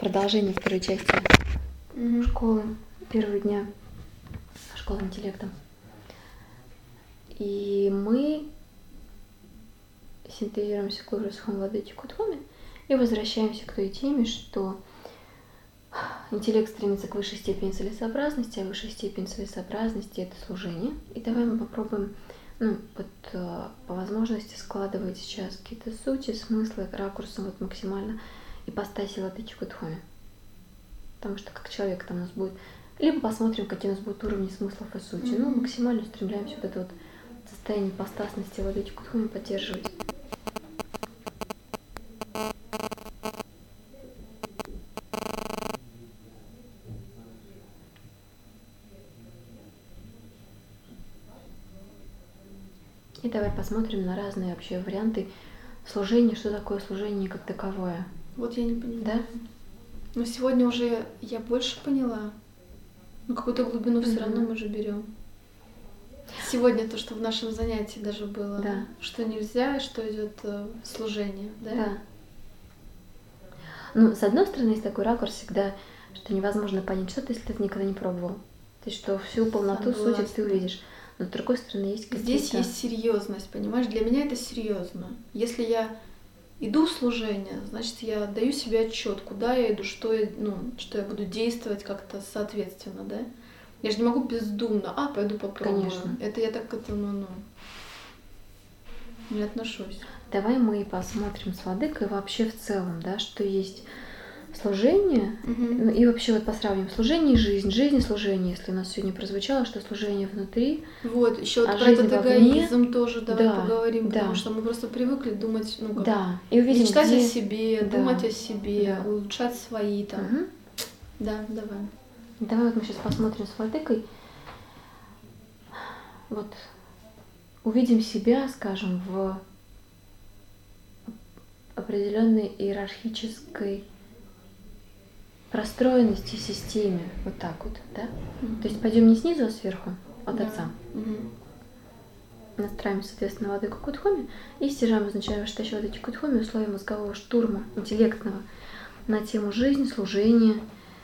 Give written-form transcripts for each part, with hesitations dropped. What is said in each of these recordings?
продолжение второй части школы, первого дня школы интеллекта. И мы синтезируемся к Лурусхам Владыке Кутхуме и возвращаемся к той теме, что интеллект стремится к высшей степени целесообразности, а высшая степень целесообразности — это служение. И давай мы попробуем по возможности складывать сейчас какие-то сути, смыслы, ракурсы максимально ипостаси Владыки Кутхуме. Потому что как человек там у нас будет, либо посмотрим, какие у нас будут уровни смыслов и сути. Максимально устремляемся вот это состояние ипостасности Владыки Кутхуме поддерживать. И давай посмотрим на разные вообще варианты служения, что такое служение как таковое. Вот я не понимаю. Да? Но сегодня уже я больше поняла. Но какую-то глубину все равно мы же берем. Сегодня то, что в нашем занятии даже было, да. Что нельзя, что идет служение, да? Да. С одной стороны, есть такой ракурс всегда, что невозможно понять что-то, если ты это никогда не пробовал. То есть, что всю полноту сути ты увидишь. Но с другой стороны, есть какие-то... Здесь есть серьезность, понимаешь? Для меня это серьезно. Если я иду в служение, значит, я даю себе отчет, куда я иду, что я буду действовать как-то соответственно, да? Я же не могу бездумно, пойду попробую. Конечно. Это я так к этому, не отношусь. Давай мы посмотрим с Владыкой вообще в целом, да, что есть служение, и вообще посравним служение и жизнь. Жизнь и служение, если у нас сегодня прозвучало, что служение внутри. Вот, еще про этот эгоизм тоже давай поговорим, потому что мы просто привыкли думать, и увидим, мечтать о себе, думать о себе, улучшать свои там. Да, давай. Давай мы сейчас посмотрим с Владыкой. Увидим себя, скажем, в определенной иерархической простроенности системе, вот так вот, да? То есть пойдем не снизу, а сверху, от Отца. Настраиваем, соответственно, Владыку Кутхуме и стяжаем изначально Вашитачи Владыки Кутхуме условия мозгового штурма, интеллектного, на тему жизни, служения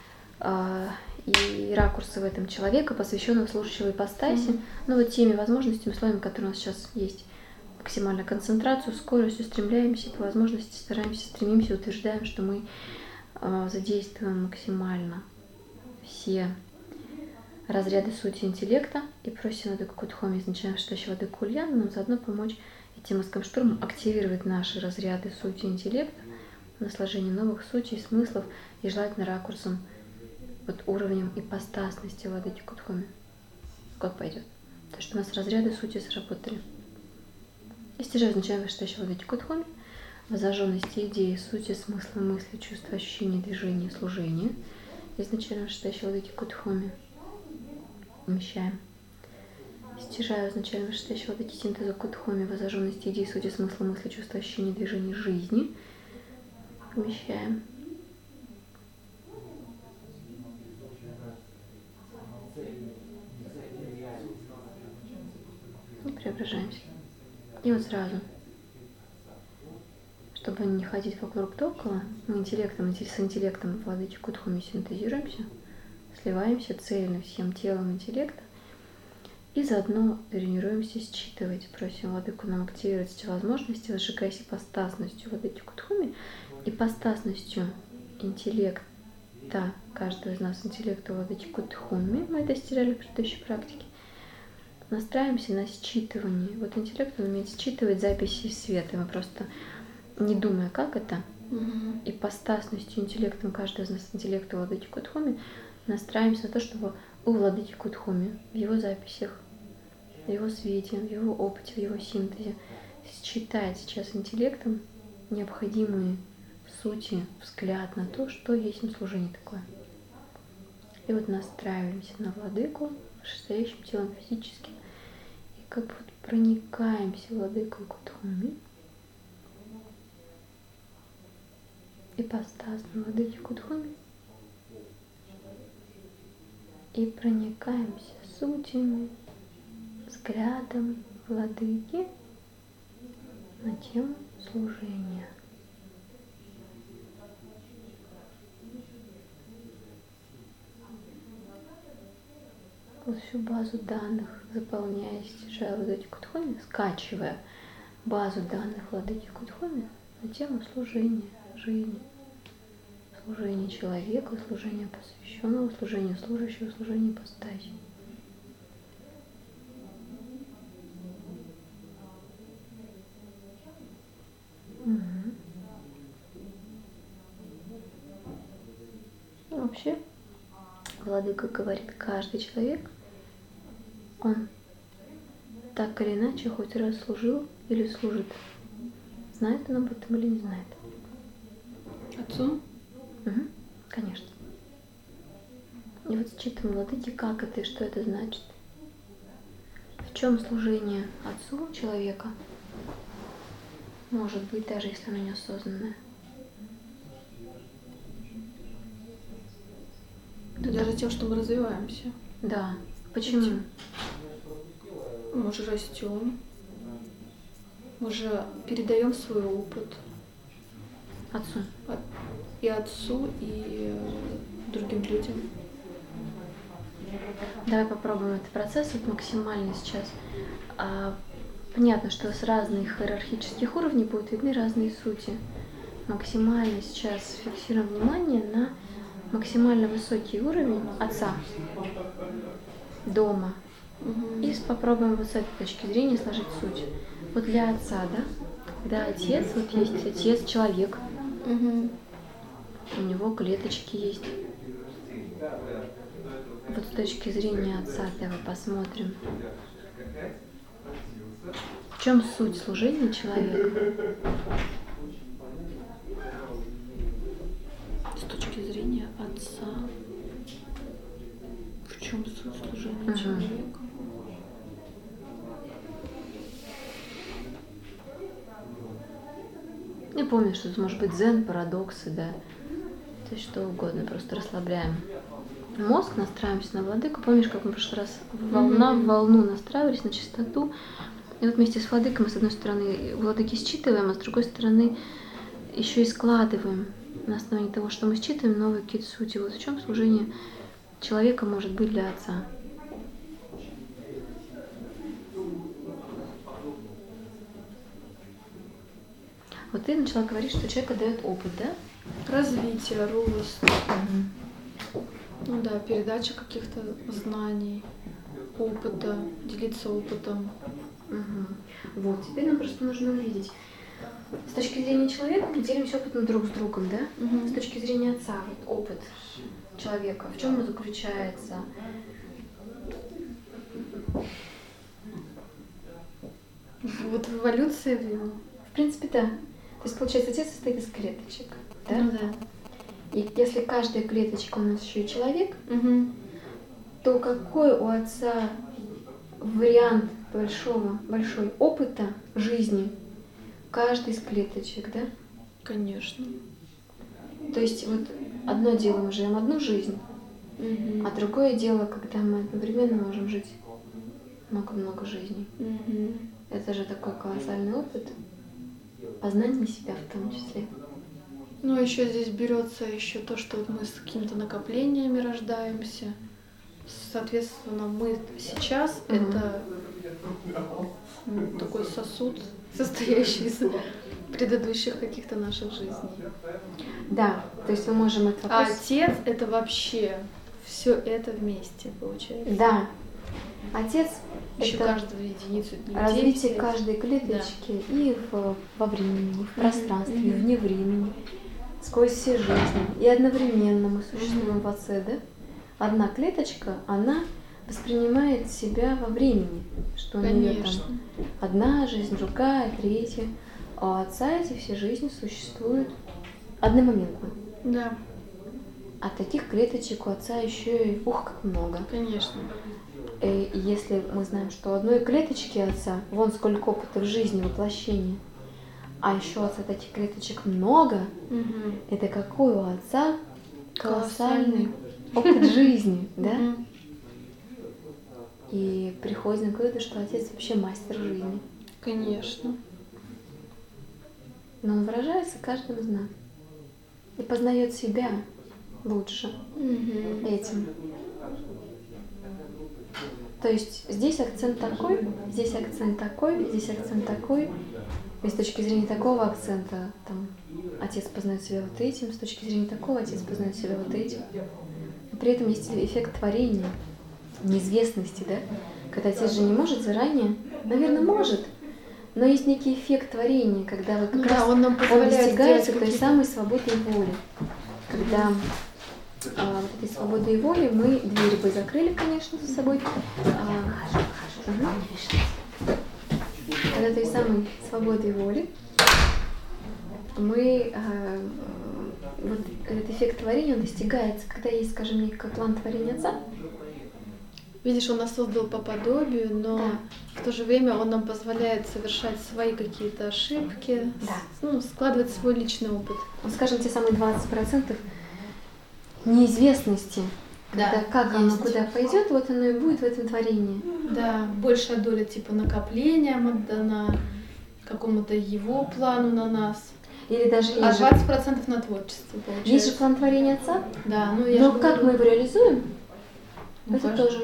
и ракурсы в этом человека, посвященного служащего ипостаси, теми возможностями, условиями, которые у нас сейчас есть. Максимальную концентрацию, скорость, устремляемся, по возможности стремимся, утверждаем, что мы задействуем максимально все разряды сути интеллекта и просим Владыку Кутхуме, изначально Вашитачи Владыку Ульяну, нам заодно помочь этим мозговым штурмом активировать наши разряды сути интеллекта на сложение новых сутей, смыслов и желательно ракурсом, уровнем ипостасности Владыки Кутхуме. Как пойдет. То, что у нас разряды сути сработали. И стяжаю изначально Вашитачи Владыки Кутхуме в зажженности идеи, сути, смысла, мысли, чувства, ощущения, движения, служения. Изначально Вашитачи Владыки Кутхуме умещаем. Стяжаю изначально Вашитачи Владыки синтеза Кутхуме в зажженности идеи, сути, смысла, мысли, чувства, ощущения, движения, жизни. Умещаем. И преображаемся. И сразу, чтобы не ходить вокруг да около, мы с интеллектом Владыки Кутхуме синтезируемся, сливаемся цельно всем телом интеллекта и заодно тренируемся считывать. Просим Владыку нам активировать эти возможности, зажигаясь ипостасностью Владыки Кутхуме, ипостасностью интеллекта каждого из нас, интеллекта Владыки Кутхуме. Мы это стирали в предыдущей практике. Настраиваемся на считывание. Интеллект, он умеет считывать записи из света. Мы просто, не думая, как это, ипостасностью, интеллектом каждого из нас, интеллекта Владыки Кутхуме, настраиваемся на то, чтобы у Владыки Кутхуме, в его записях, в его свете, в его опыте, в его синтезе, считать сейчас интеллектом необходимые сути, взгляд на то, что есть служение такое. И настраиваемся на Владыку, состоящим телом физическим, и проникаемся Владыкой Кутхуме, ипостасным Владыки Кутхуме, и проникаемся сутями, взглядом Владыки на тему служения. вот всю базу данных, заполняя, стяжая Владыки Кудхоми, скачивая базу данных Владыки Кудхоми на тему служения жизни, служения человека, служения посвященного, служения служащего, служения ипостаси. Вообще, Владыка говорит, каждый человек, он так или иначе хоть раз служил или служит. Знает он об этом или не знает? Отцу? Угу, конечно. И вот считываем Владыки, как это и что это значит. В чем служение Отцу человека может быть, даже если оно неосознанное. Да, даже тем, что мы развиваемся. Да. Почему? Мы же растем. Мы же передаем свой опыт Отцу. И отцу, и другим людям. Давай попробуем этот процесс вот максимально сейчас. Понятно, что с разных иерархических уровней будут видны разные сути. Максимально сейчас фиксируем внимание на максимально высокий уровень Отца, дома. И попробуем вот с этой точки зрения сложить суть. Вот для Отца, да? Когда Отец, вот есть Отец, человек. У него клеточки есть. Вот с точки зрения Отца давай посмотрим. В чем суть служения человека? С точки зрения Отца, в чем суть служения человека? Не помню, что это может быть дзен, парадоксы, да. То есть что угодно, просто расслабляем мозг, настраиваемся на Владыку. Помнишь, как мы в прошлый раз волна в волну настраивались, на частоту? И вот вместе с Владыкой мы, с одной стороны, Владыки считываем, а с другой стороны, еще и складываем на основании того, что мы считываем, новые какие-то сути. Вот в чем служение человека может быть для Отца? Вот ты начала говорить, что человек дает опыт, да? Развитие, рост. Ну да, передача каких-то знаний, опыта, делиться опытом. Вот, теперь нам просто нужно увидеть. С точки зрения человека мы делимся опытом друг с другом, да? С точки зрения Отца, вот опыт человека, в чем он заключается? Вот в эволюции в его. В принципе, да. То есть, получается, Отец состоит из клеточек, да? Ну да. И если каждая клеточка у нас еще и человек, то какой у Отца вариант большой опыта жизни каждой из клеточек, да? Конечно. То есть вот одно дело мы живем одну жизнь, а другое дело, когда мы одновременно можем жить много-много жизней. Это же такой колоссальный опыт познания себя в том числе. Ну, еще здесь берется еще то, что вот мы с какими-то накоплениями рождаемся. Соответственно, мы сейчас это такой сосуд, состоящий из предыдущих каких-то наших жизней. Да, то есть мы можем это. А Отец это вообще все это вместе получается. Да. Отец еще это каждую единицу развитие каждой клеточки, да. И во времени, и в пространстве, и вне времени, сквозь все жизни. И одновременно мы существуем в Отце, да? Одна клеточка, она воспринимает себя во времени, что у нее там одна жизнь, другая, третья. А у Отца эти все жизни существуют одномоментно. Да. А таких клеточек у Отца еще и как много. Конечно. И если мы знаем, что у одной клеточки Отца вон сколько опыта в жизни, воплощения, а еще от этих клеточек много, это какой у Отца колоссальный опыт жизни, да? И приходим к выводу, что Отец вообще мастер жизни. Конечно. Но он выражается каждым из нас и познает себя лучше этим. То есть здесь акцент такой, здесь акцент такой, здесь акцент такой. И с точки зрения такого акцента, там, отец познает себя вот этим, с точки зрения такого отец познает себя вот этим. И при этом есть эффект творения, неизвестности, да? Когда отец же не может заранее, наверное, может, но есть некий эффект творения, когда вот как раз он достигается той самой свободы и воли. Когда вот этой свободы и воли мы двери бы закрыли, конечно, за собой. Когда той самой свободы и воли мы вот этот эффект творения он достигается, когда есть, скажем, некий план творения отца. Видишь, он нас создал по подобию, но Да. в то же время он нам позволяет совершать свои какие-то ошибки, Да. Складывать свой личный опыт. Вот, скажем, те самые 20% неизвестности, когда как оно куда пойдет, вот оно и будет в этом творении. Да, большая доля типа накоплением отдана, какому-то его плану на нас. Или даже А есть же, 20% на творчество получается. есть же план творения отца, Да, но как мы его реализуем, это кажется, тоже.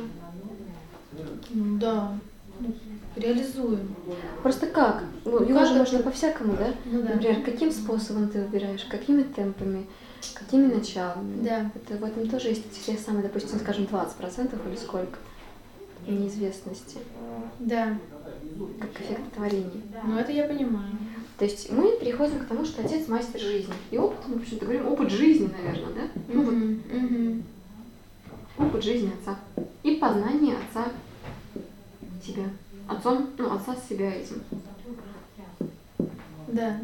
Да, реализуем. Просто как? Ну, его как же это? можно по-всякому, да? Ну да. Например, каким способом ты выбираешь, какими темпами, какими началами. Да. Это в этом тоже есть те самые, допустим, скажем, 20% или сколько неизвестности, Да, как эффект творения. ну это я понимаю. То есть мы приходим к тому, что отец мастер жизни. И опыт, мы почему-то говорим, опыт жизни, наверное, да? Ну, вот, опыт жизни отца. И познание отца себя. Отцом, отца себя этим. Да.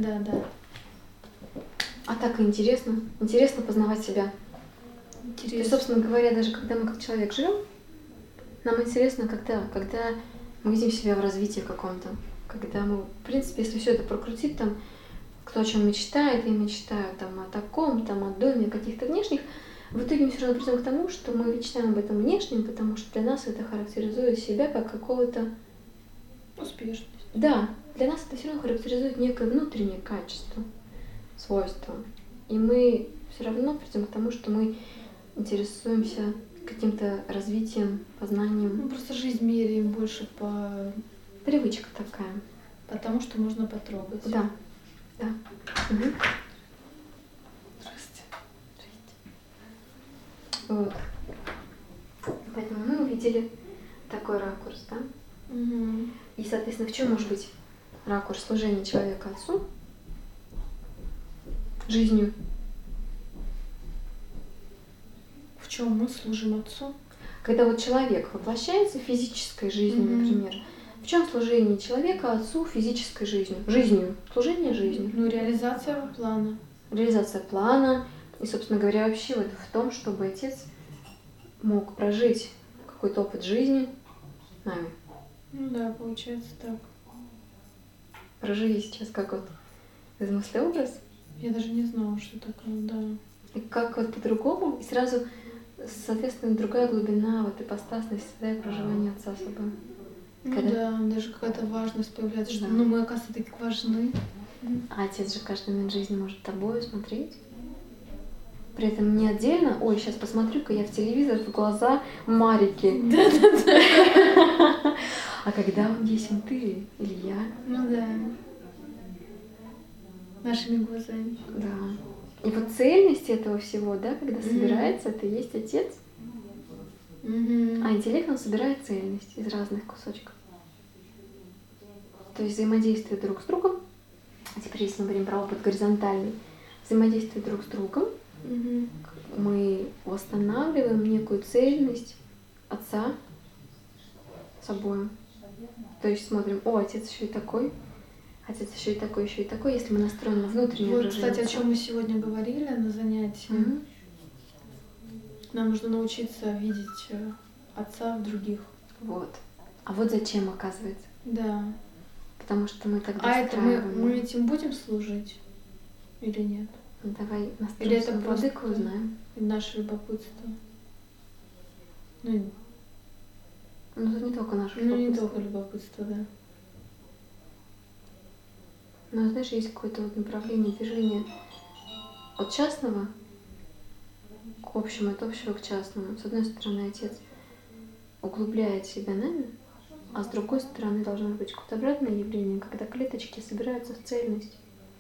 А так и интересно. Интересно познавать себя. То есть, собственно говоря, даже когда мы как человек живем, нам интересно, когда мы видим себя в развитии каком-то. Когда мы, в принципе, если все это прокрутить, там, кто о чем мечтает, я мечтаю там, о таком, там, о доме, о каких-то внешних, в итоге мы все равно придем к тому, что мы мечтаем об этом внешнем, потому что для нас это характеризует себя как какого-то... Успешность. Да, для нас это все равно характеризует некое внутреннее качество, свойство. И мы все равно придем к тому, что мы интересуемся каким-то развитием, познанием. Просто жизнь меряем больше Привычка такая. Потому что можно потрогать. Да. Угу. Здравствуйте. Вот. Поэтому мы увидели такой ракурс, да? Угу. И, соответственно, в чем может быть ракурс служения человека отцу? Жизнью. В чем мы служим отцу? Когда вот человек воплощается физической жизнью, например, в чем служение человека отцу физической жизнью? Жизнью. Служение жизнью. Ну, реализация его плана. Реализация плана. И, собственно говоря, вообще вот в том, чтобы отец мог прожить какой-то опыт жизни нами. Ну да, получается так. Проживи сейчас как вот из мыслеобраз. Я даже не знала, что такое, да. И как вот по-другому, и сразу, соответственно, другая глубина, вот ипостасность, да, и проживание отца собой. Ну да, даже какая-то важность появляется, что Да. мы, оказывается, так важны. А отец же каждый момент жизни может тобой смотреть. При этом не отдельно, ой, сейчас посмотрю-ка я в телевизор в глаза Марики. Да. А когда он есть ты или я. Ну да. Нашими глазами. Да. И вот цельность этого всего, да, когда собирается, это и есть отец. А интеллект, он собирает цельность из разных кусочков. То есть взаимодействие друг с другом. А теперь, если мы говорим про опыт горизонтальный, взаимодействие друг с другом, мы восстанавливаем некую цельность отца собой. То есть смотрим, отец еще и такой, отец еще и такой, еще и такой, если мы настроены на внутреннее Вот, выражение кстати, о отца. чем мы сегодня говорили на занятии. Нам нужно научиться видеть отца в других. Вот. А вот зачем, оказывается. Да. Потому что мы тогда А это мы этим будем служить или нет? Ну, давай Или настроимся это на просто владыку, узнаем. наше любопытство? Ну, Это не только наше не любопытство. только любопытство, да. Но знаешь, есть какое-то вот направление движения от частного к общему, от общего к частному. С одной стороны, отец углубляет себя нами, а с другой стороны должно быть какое-то обратное явление, когда клеточки собираются в цельность.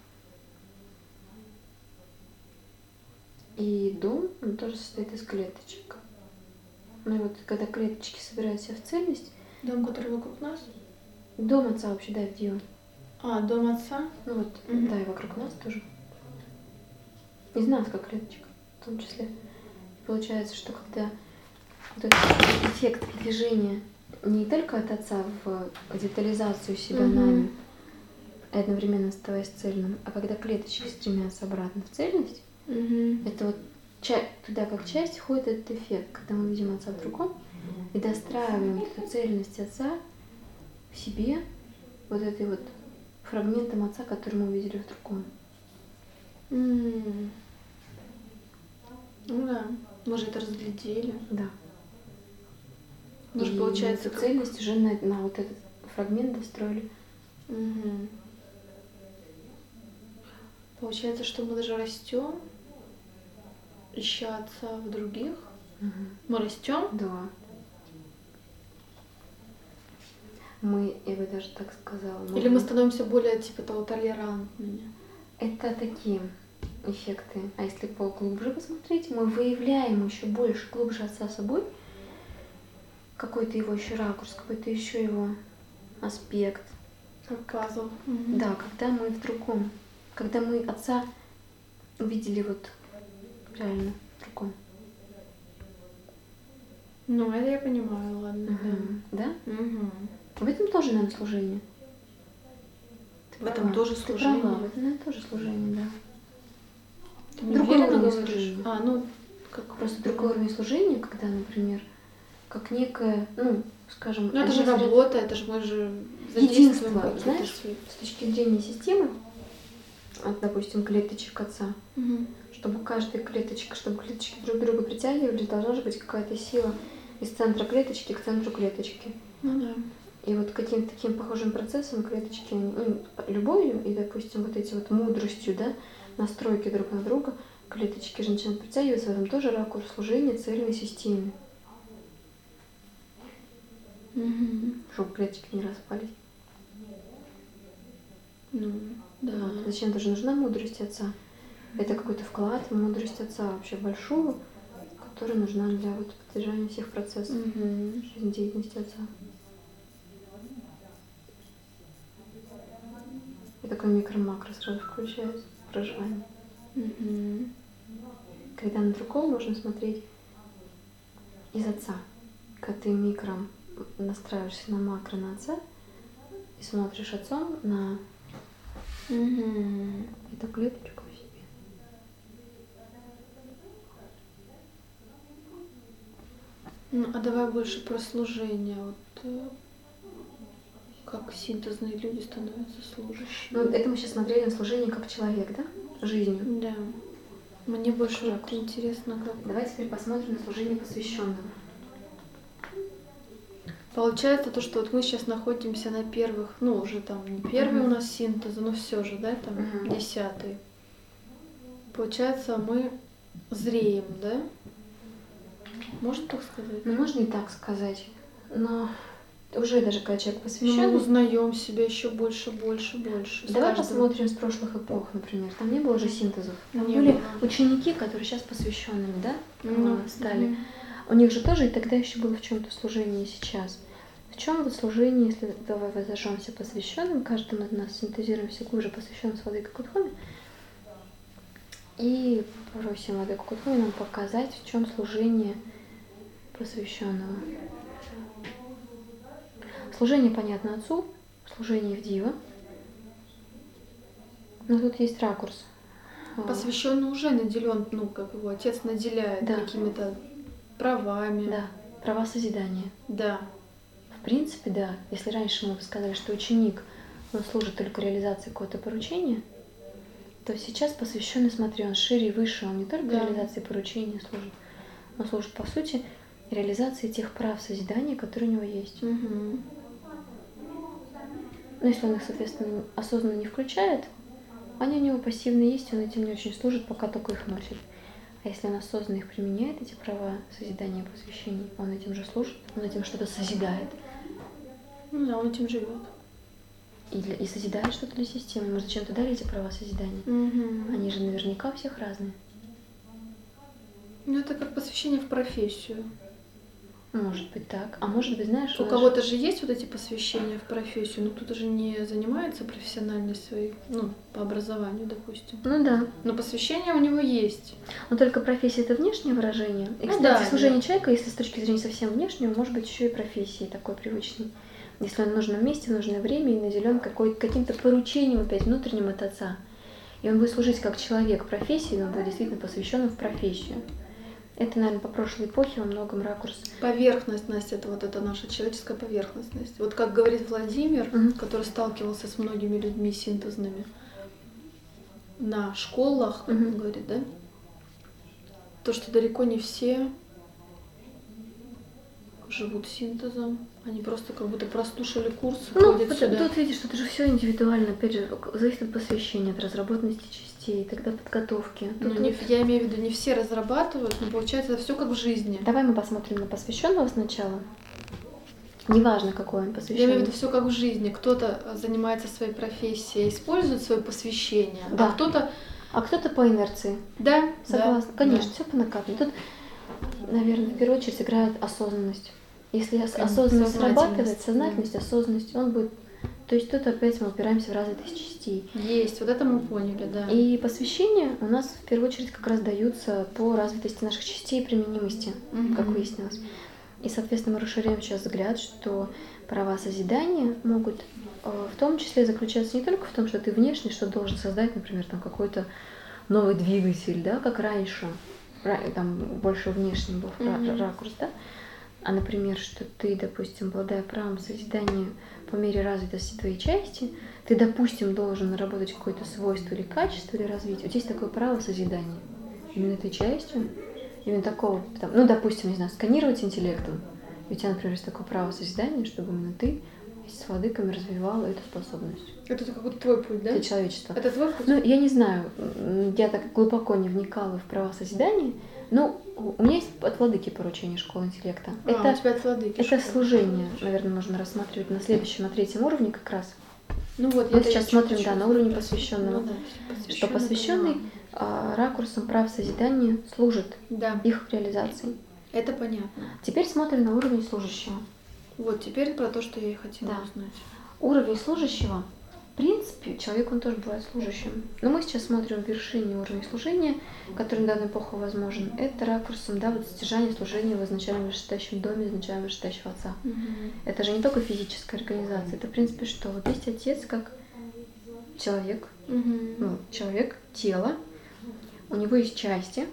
И дом, он тоже состоит из клеточек. Ну и вот когда клеточки собираются в цельность, Дом, который вокруг нас? дом отца вообще, да, где он? Дом отца? Ну вот, да, и вокруг нас тоже. Из нас как клеточка, в том числе. И получается, что когда вот этот эффект движения не только от отца в детализацию себя нами, одновременно оставаясь цельным, а когда клеточки стремятся обратно в цельность, это вот туда как часть входит этот эффект, когда мы видим отца в другом и достраиваем вот эту цельность отца в себе, вот этой вот фрагментом отца, который мы увидели в другом. Ну да, мы же это разглядели. Да. Мы же, получается, эту цельность уже на вот этот фрагмент достроили. Получается, что мы даже растем, ища отца в других. Мы растем. Да. Я бы даже так сказала. Или мы становимся более типа того толерантными. Это такие эффекты. А если поглубже посмотреть, мы выявляем еще больше, глубже отца собой, какой-то его еще ракурс, какой-то еще его аспект. Показывал. Да, когда мы в другом. Когда мы отца увидели вот реально в другом. Ну, это я понимаю, ладно. Да? В этом тоже, наверное, служение. В этом тоже служение. Ты права, в этом, наверное, тоже служение, да. Ты мне уверенно говоришь? Как просто другой уровень служения, когда, например, как некое, скажем... Ну, это же работа, это же мы же единство, знаешь, с точки зрения системы, допустим, клеточек отца, чтобы каждая клеточка, чтобы клеточки друг друга притягивались, должна же быть какая-то сила из центра клеточки к центру клеточки. Ну да. И вот каким-то таким похожим процессом клеточки, любовью и, допустим, вот эти вот мудростью, да, настройки друг на друга, клеточки же начинают притягиваться, в этом тоже ракурс служения цельной системе. Чтобы клеточки не распались. Ну, да. Вот. Зачем тоже нужна мудрость отца? Это какой-то вклад в мудрость отца вообще большого, которая нужна для вот поддержания всех процессов жизнедеятельности отца. И такой микро-макро сразу включается проживание. Когда на другого можно смотреть из отца. Когда ты микро настраиваешься на макро на отца и смотришь отцом на эту клеточку в себе. Ну, а давай больше про служение. Вот как синтезные люди становятся служащими. Ну, это мы сейчас смотрели на служение как человек, да? Жизнью. Да. Мне больше вот интересно, как... Давай теперь посмотрим на служение посвященного. Получается то, что вот мы сейчас находимся на первых, уже там не первый у нас синтезы, но все же, да, там 10-й. Получается, мы зреем, да? Можно так сказать? Ну, можно и так сказать. Но уже даже когда человек посвященный... Мы узнаем себя еще больше. Давай посмотрим с прошлых эпох, например. Там не было же синтезов. Там были ученики, которые сейчас посвященными, да, стали. У них же тоже и тогда еще было в чем-то служение, и сейчас. В чем вот служение, если давай возожжемся посвященным, каждый из нас синтезируемся глубже посвященным с Владыкой Кутхоми, и просим Владыку Кутхоми нам показать, в чем служение посвященного. Служение понятно отцу, служение в Дива. Но тут есть ракурс. Посвященный уже наделен, как его отец наделяет какими-то правами. Да, права созидания. Да. В принципе, да. Если раньше мы бы сказали, что ученик, он служит только реализации какого-то поручения, то сейчас посвященный, смотри, он шире и выше, он не только реализации поручения служит, он служит, по сути, реализации тех прав созидания, которые у него есть. Но если он их, соответственно, осознанно не включает, они у него пассивно есть, он этим не очень служит, пока только их носит. А если он осознанно их применяет, эти права созидания и посвящений, он этим же служит, он этим что-то созидает. Ну да, он этим живет. И созидает что-то для системы. Ему зачем-то дали эти права созидания. Они же наверняка у всех разные. Ну, это как посвящение в профессию. Может быть так. А может быть, знаешь, У кого-то же есть вот эти посвящения в профессию, но кто-то же не занимается профессиональной своей, по образованию, допустим. Ну да. Но посвящение у него есть. Но только профессия — это внешнее выражение. И, кстати, служение человека, если с точки зрения совсем внешнего, может быть еще и профессией такой привычной. Если он в нужном месте, в нужное время и наделен каким-то поручением опять внутренним от отца. И он будет служить как человек профессии, но он будет действительно посвященным в профессию. Это, наверное, по прошлой эпохе во многом ракурс. Поверхность, Настя, это наша человеческая поверхность. Вот как говорит Владимир, который сталкивался с многими людьми синтезными на школах, как он говорит, да? То, что далеко не все живут синтезом. Они просто как будто прослушали курс, ходят сюда. Тут видишь, что это же все индивидуально, опять же, зависит от посвящения, от разработанности частей, тогда подготовки. Я имею в виду, не все разрабатывают, но получается это все как в жизни. Давай мы посмотрим на посвященного сначала. Неважно, какой он посвященный. Я имею в виду все как в жизни. Кто-то занимается своей профессией, использует свое посвящение, да. а кто-то по инерции. Да. Согласна. Да. Конечно, все по накатанной. Тут, наверное, в первую очередь играет осознанность. Если осознанность срабатывает, сознательность, осознанность, он будет... То есть тут опять мы упираемся в развитость частей. Есть, вот это мы поняли, да. И посвящения у нас в первую очередь как раз даются по развитости наших частей и применимости, как выяснилось. И, соответственно, мы расширяем сейчас взгляд, что права созидания могут в том числе заключаться не только в том, что ты внешне что должен создать, например, там какой-то новый двигатель, да, как раньше, там больше внешний был ракурс, да, а, например, что ты, допустим, обладая правом созидания по мере развитости твоей части, ты, допустим, должен наработать какое-то свойство или качество, или развитие. У тебя есть такое право созидания. Именно этой частью, именно такого, допустим, не знаю, сканировать интеллектом. И у тебя, например, есть такое право созидания, чтобы именно ты с владыками развивала эту способность. Это как будто твой путь, да? Для человечества. Это твой путь? Я не знаю, я так глубоко не вникала в права созидания, но у меня есть от владыки поручение школы интеллекта. У тебя от владыки. Это служение, наверное, можно рассматривать на следующем, на третьем уровне как раз. Мы сейчас смотрим, на уровне посвященного. Что посвященный ракурсом прав созидания служит их реализации. Это понятно. Теперь смотрим на уровень служащего. Вот теперь про то, что я и хотела узнать. Уровень служащего, в принципе, человек, он тоже бывает служащим. Но мы сейчас смотрим в вершине уровня служения, который на данную эпоху возможен. Это ракурсом, достижение служения в изначально вышестоящем доме, изначально вышестоящего отца. Это же не только физическая организация, это, в принципе, что? Вот есть отец как человек, человек, тело, у него есть части,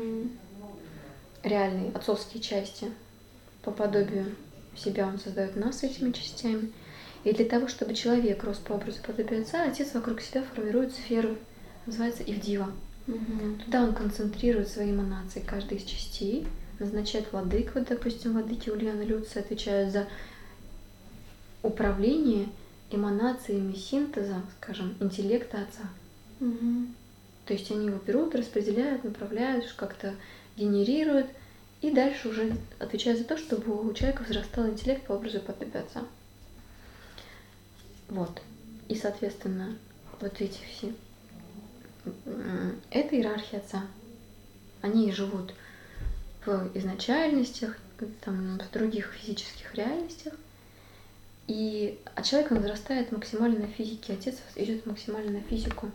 реальные отцовские части, по подобию себя он создает нас этими частями. И для того, чтобы человек рос по образу подобия отца, отец вокруг себя формирует сферу, называется Ивдива. Туда он концентрирует свои эманации каждой из частей, назначает владык. Вот, допустим, владыки Ульяна Люция отвечают за управление эманациями синтеза, скажем, интеллекта отца. То есть они его берут, распределяют, направляют, как-то генерируют, и дальше уже отвечают за то, чтобы у человека возрастал интеллект по образу подобия отца. Вот. И, соответственно, вот эти все. Это иерархия отца. Они живут в изначальностях, в других физических реальностях. А человек возрастает максимально на физике. Отец идет максимально на физику.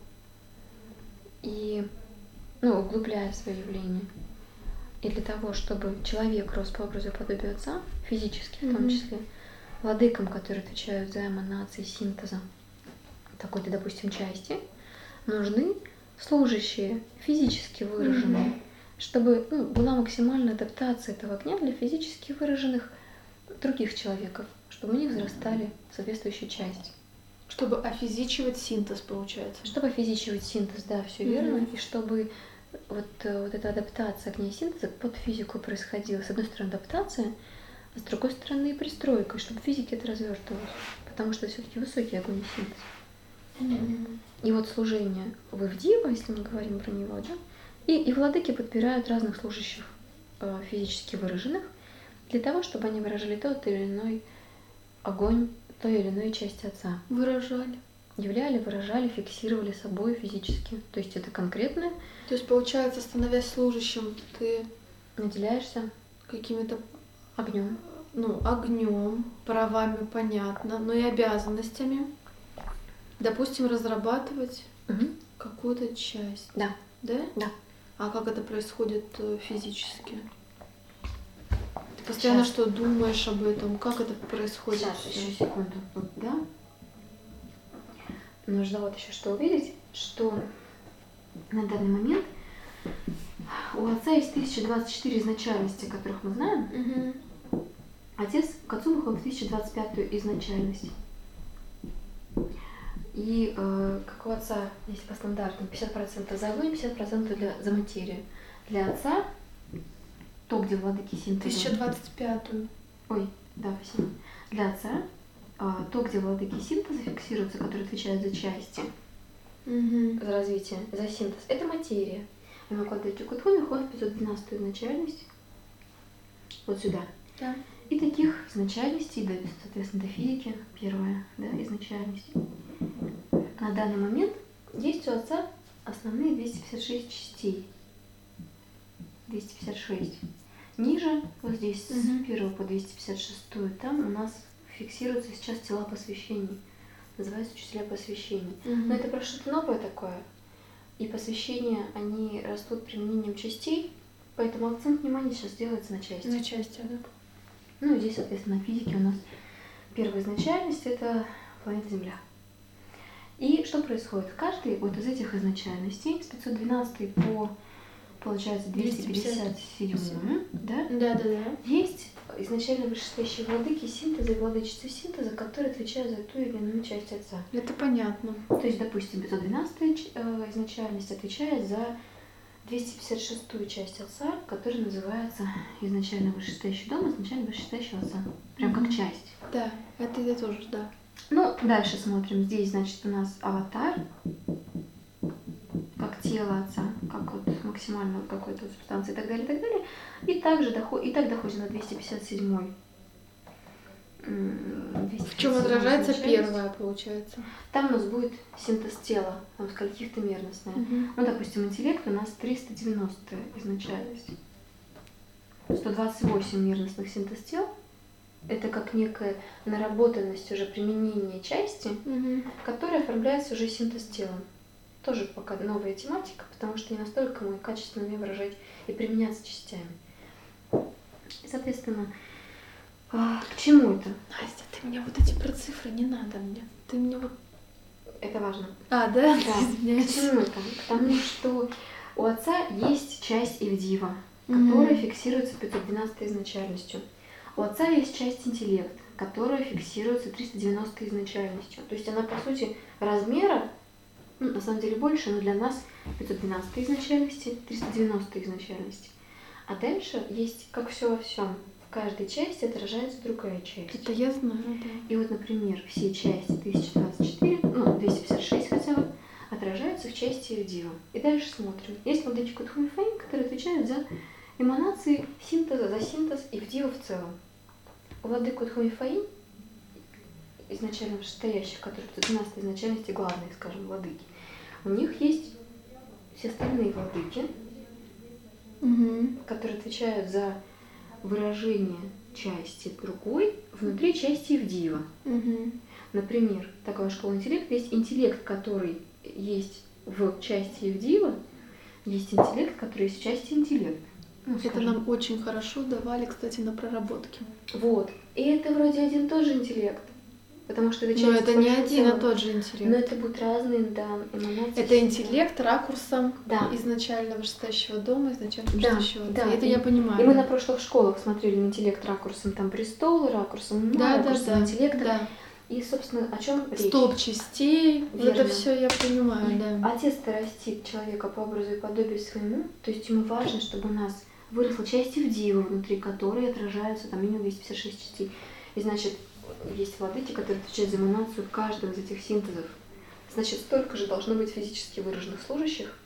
И углубляя свое явление. И для того, чтобы человек рос по образу и подобию отца, физически в том числе, владыкам, которые отвечают за эманации синтеза такой-то, допустим, части, нужны служащие, физически выраженные, чтобы была максимальная адаптация этого огня для физически выраженных других человеков, чтобы у них взрастали соответствующие части. Чтобы офизичивать синтез, получается. Чтобы офизичивать синтез, да, все верно. И чтобы вот эта адаптация огня синтеза под физику происходила. С одной стороны, адаптация, а с другой стороны, и пристройка, чтобы в физике это развертывалось. Потому что все-таки высокий огонь синтез. И вот служение в Ивдива, если мы говорим про него, И владыки подбирают разных служащих физически выраженных для того, чтобы они выражали тот или иной огонь той или иной части Отца. Выражали. Являли, выражали, фиксировали собой физически. То есть это конкретное. То есть, получается, становясь служащим, ты Наделяешься какими-то огнем. огнем, правами, понятно, но и обязанностями. Допустим, разрабатывать какую-то часть. Да. Да? Да. А как это происходит физически? Ты постоянно что думаешь об этом? Как это происходит? Сейчас, еще секунду. Да. Нужно вот еще что увидеть, что на данный момент у Отца есть 1024 изначальности, которых мы знаем. Отец к Отцу выходит в 1025 изначальность. И как у Отца есть по стандартам 50% за огонь, 50% за материю. Для Отца то, где владыки синтеза... 1025-ю. Ой, да, спасибо. Для Отца то, где владыки синтеза фиксируются, которые отвечают за части, за развитие, за синтез, это материя. И владыки Кутхуми входит в 512 изначальность, вот сюда. Да. И таких изначальностей, да, соответственно, до физики, первая, да, изначальность. На данный момент есть у Отца основные 256 частей. 256. Ниже, вот здесь, с 1 по 256, там у нас фиксируются сейчас тела посвящений. Называются учителя посвящений. Но это про что-то новое такое. И посвящения, они растут применением частей, поэтому акцент внимания сейчас делается на части. На части, да. Ну и здесь, соответственно, в физике у нас первая изначальность – это планета Земля. И что происходит? Каждый вот из этих изначальностей, с 512 по, получается, 257, да? Да. Есть изначально вышестоящие владыки синтеза и владычицы синтеза, которые отвечают за ту или иную часть Отца. Это понятно. То есть, допустим, 512 изначальность отвечает за 256-ю часть Отца, которая называется изначально вышестоящий дом, изначально вышестоящего Отца. Прям как часть. Да, это тоже, да. Ну, дальше смотрим. Здесь, значит, у нас аватар, как тело Отца, как вот максимально какой-то вот субстанции и так далее, и так далее. И также доходим на 257-й. В чем отражается первая, получается? Там у нас будет синтез тела, там скольких-то мерностная. Ну, допустим, интеллект у нас 390 изначальность. 128 мерностных синтез тел. Это как некая наработанность уже применения части, которая оформляется уже синтез телом. Тоже пока новая тематика, потому что не настолько мы качественно умеем выражать и применяться частями. И, соответственно, к чему это? Настя, ты мне вот эти про цифры не надо мне. Ты мне вот... Это важно. Да? Да. К чему это? К тому, что у Отца есть часть Ивдива, которая фиксируется 512 изначальностью. У Отца есть часть интеллект, которая фиксируется 390 изначальностью. То есть она, по сути, размера, на самом деле больше, но для нас 512 изначальности, 390 изначальности. А дальше есть, как все во всем, в каждой части отражается другая часть. Это я знаю, да. И вот, например, все части 1024, 256 хотя бы, отражаются в части Ивдива. И дальше смотрим. Есть владыки Кутхуми Фаин, которые отвечают за эманации синтеза, за синтез Ивдива в целом. У владык Кутхуми Фаин, изначально вышестоящих, которые 512 изначальности главные, скажем, владыки, у них есть все остальные владыки, которые отвечают за выражение части другой внутри части Ивдива. Например, такая школа интеллекта, есть интеллект, который есть в части Ивдива, есть интеллект, который есть в части интеллекта. Это нам очень хорошо давали, кстати, на проработке. Вот. И это вроде один и тот же интеллект. Потому что это часть. Но это не один и тот же интеллект. Но это будут разные, да, эманации. Это интеллект ракурсом да. изначально вышестоящего дома, изначально вышестоящего да. Это я понимаю. И мы на прошлых школах смотрели на интеллект ракурсом там престола, ракурсом ракурсом интеллекта. Да. И, собственно, о чем речь? Столб частей, Верно. это все я понимаю, да. Отец-то растит человека по образу и подобию своему, то есть ему важно, чтобы у нас выросла часть Ивдива, внутри которой отражаются там минимум 256 частей. И значит, есть владыки, которые отвечают за эманацию каждого из этих синтезов. Значит, столько же должно быть физически выраженных служащих,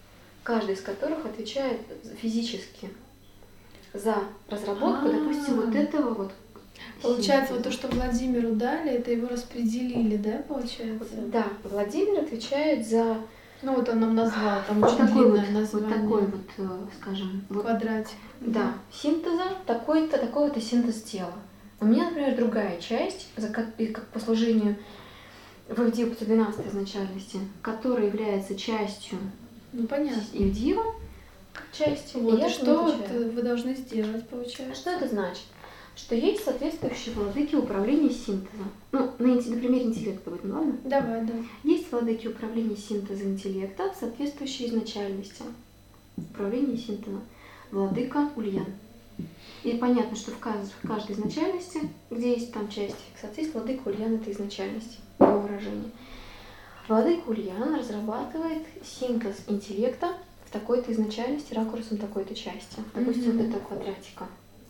каждый из которых отвечает физически за разработку, допустим, вот этого вот. Получается, вот то, что Владимиру дали, это его распределили, да, получается? Да, Владимир отвечает за... Ну вот он нам назвал, там вот очень такой длинное название. Вот такой вот, скажем... Квадратик. Да, синтеза, такой-то синтез тела. У меня, например, другая часть, как по служению в Ивдиву 12 изначальности, которая является частью Ивдива, частью. Вот, и что вот вы должны сделать, получается? Что это значит? Что есть соответствующие владыки управления синтезом. Ну, на примере интеллекта будет, ладно? Давай, да. Есть владыки управления синтеза интеллекта, соответствующие изначальности. Управление синтезом. Владыка Ульян. И понятно, что в каждой изначальности, где есть там часть, соответственно, владыка Ульян — это изначальность, его выражение. Владыка Ульян разрабатывает синтез интеллекта в такой-то изначальности ракурсом такой-то части. Допустим, вот этого квадратика.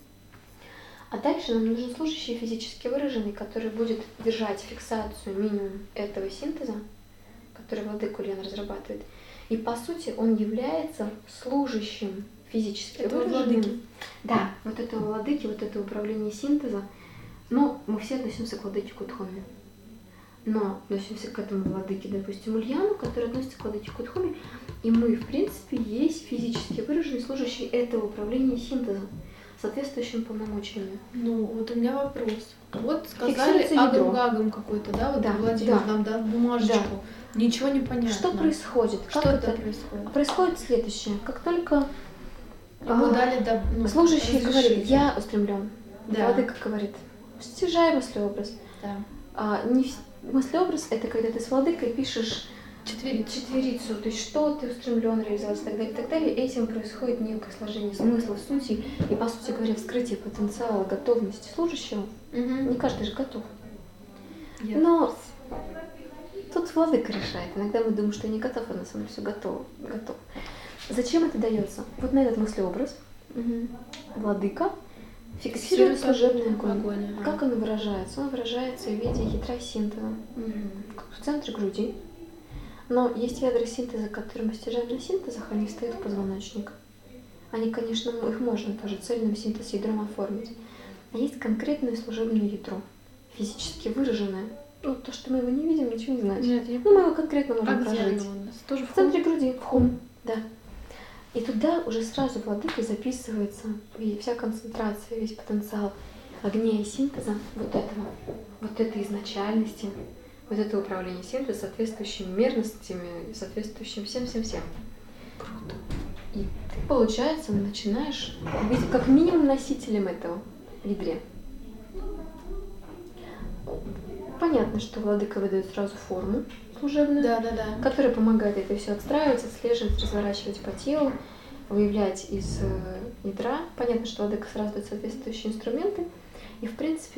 А дальше нам нужен служащий физически выраженный, который будет держать фиксацию минимум этого синтеза, который владыка Ульян разрабатывает. И по сути он является служащим физически выраженным. Да, вот этого владыки, вот это управление синтеза. Но мы все относимся к владыке Кудхоми. Но относимся к этому владыке, допустим, Ульяну, который относится к владыке Кудхоми. И мы, в принципе, есть физически выраженный служащий этого управления синтезом, соответствующим полномочиями. Ну, вот у меня вопрос. Вот сказали агругагам какой-то, да? Вот Владимир нам дал бумажечку. Да. Ничего не понятно. Что происходит? Что это происходит? Происходит следующее. Как только дали, служащий говорит, я устремлен. Да. Владыка говорит, стяжай мыслеобраз. Да. Мыслеобраз — это когда ты с владыкой пишешь четверицу, то есть что ты устремлен реализовать и так далее. Этим происходит некое сложение смысла, сути и, по сути говоря, вскрытие потенциала, готовности служащего. Не каждый же готов. Но тут владыка решает. Иногда мы думаем, что я не готов, а на самом деле все готов. Зачем это дается? Вот на этот мыслеобраз владыка фиксирует служебный огонь. Как он выражается? Он выражается в виде ядра синтеза в центре груди. Но есть ядра синтеза, которые мы стяжаем на синтезах, они встают в позвоночник. Они, конечно, их можно тоже цельным синтез-ядром оформить. А есть конкретное служебное ядро, физически выраженное. Ну, то, что мы его не видим, ничего не значит. Мы его конкретно можем прожить. Тоже в центре груди, в хум, да. И туда уже сразу владыкой записывается вся концентрация, весь потенциал огня и синтеза вот этой изначальности, вот это управление синтезом, соответствующими мерностями, соответствующим всем-всем-всем. Круто. И ты, получается, начинаешь быть как минимум носителем этого в ядре. Понятно, что владыка выдает сразу форму служебную, которая помогает это все отстраивать, отслеживать, разворачивать по телу, выявлять из ядра. Понятно, что владыка сразу дает соответствующие инструменты. И, в принципе,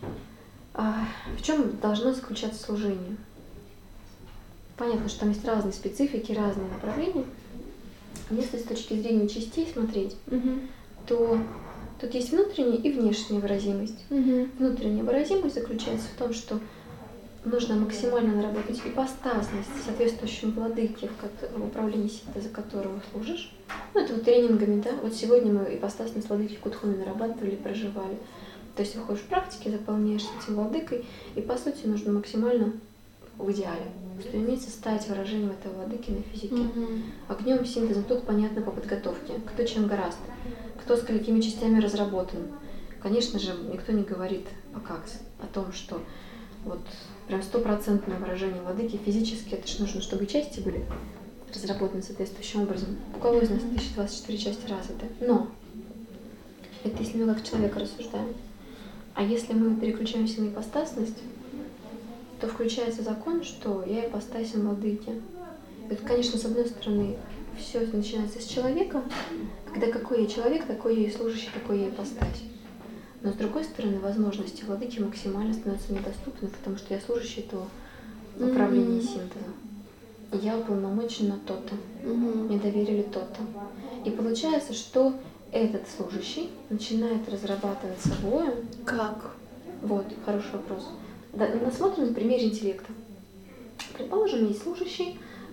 в чем должно заключаться служение? Понятно, что там есть разные специфики, разные направления. Если с точки зрения частей смотреть, то тут есть внутренняя и внешняя выразимость. Внутренняя выразимость заключается в том, что нужно максимально наработать ипостасность соответствующему владыке, в управлении синтеза которого служишь. Ну, это вот тренингами, да. Вот сегодня мы ипостасность владыки Кудхоми нарабатывали, проживали. То есть выходишь в практике, заполняешь этим владыкой, и по сути нужно максимально в идеале стремиться стать выражением этого владыки на физике. Огнем, синтезом, тут понятно по подготовке, кто чем гораст, кто с какими частями разработан. Конечно же, никто не говорит о том, что вот прям 100% выражение владыки физически, это же нужно, чтобы части были разработаны соответствующим образом. У кого из нас 1024 части развиты? Но это если мы как человека рассуждаем. А если мы переключаемся на ипостасность, то включается закон, что я ипостасен владыки. Это, конечно, с одной стороны, все начинается с человека, когда какой я человек, такой я и служащий, такой я ипостась. Но с другой стороны, возможности владыки максимально становятся недоступны, потому что я служащий этого управления синтеза. И я уполномочен на то-то. Мне доверили то-то. И получается, что этот служащий начинает разрабатывать собой. Как? Вот, хороший вопрос. Да, смотрим на примере интеллекта. Предположим, есть служащий,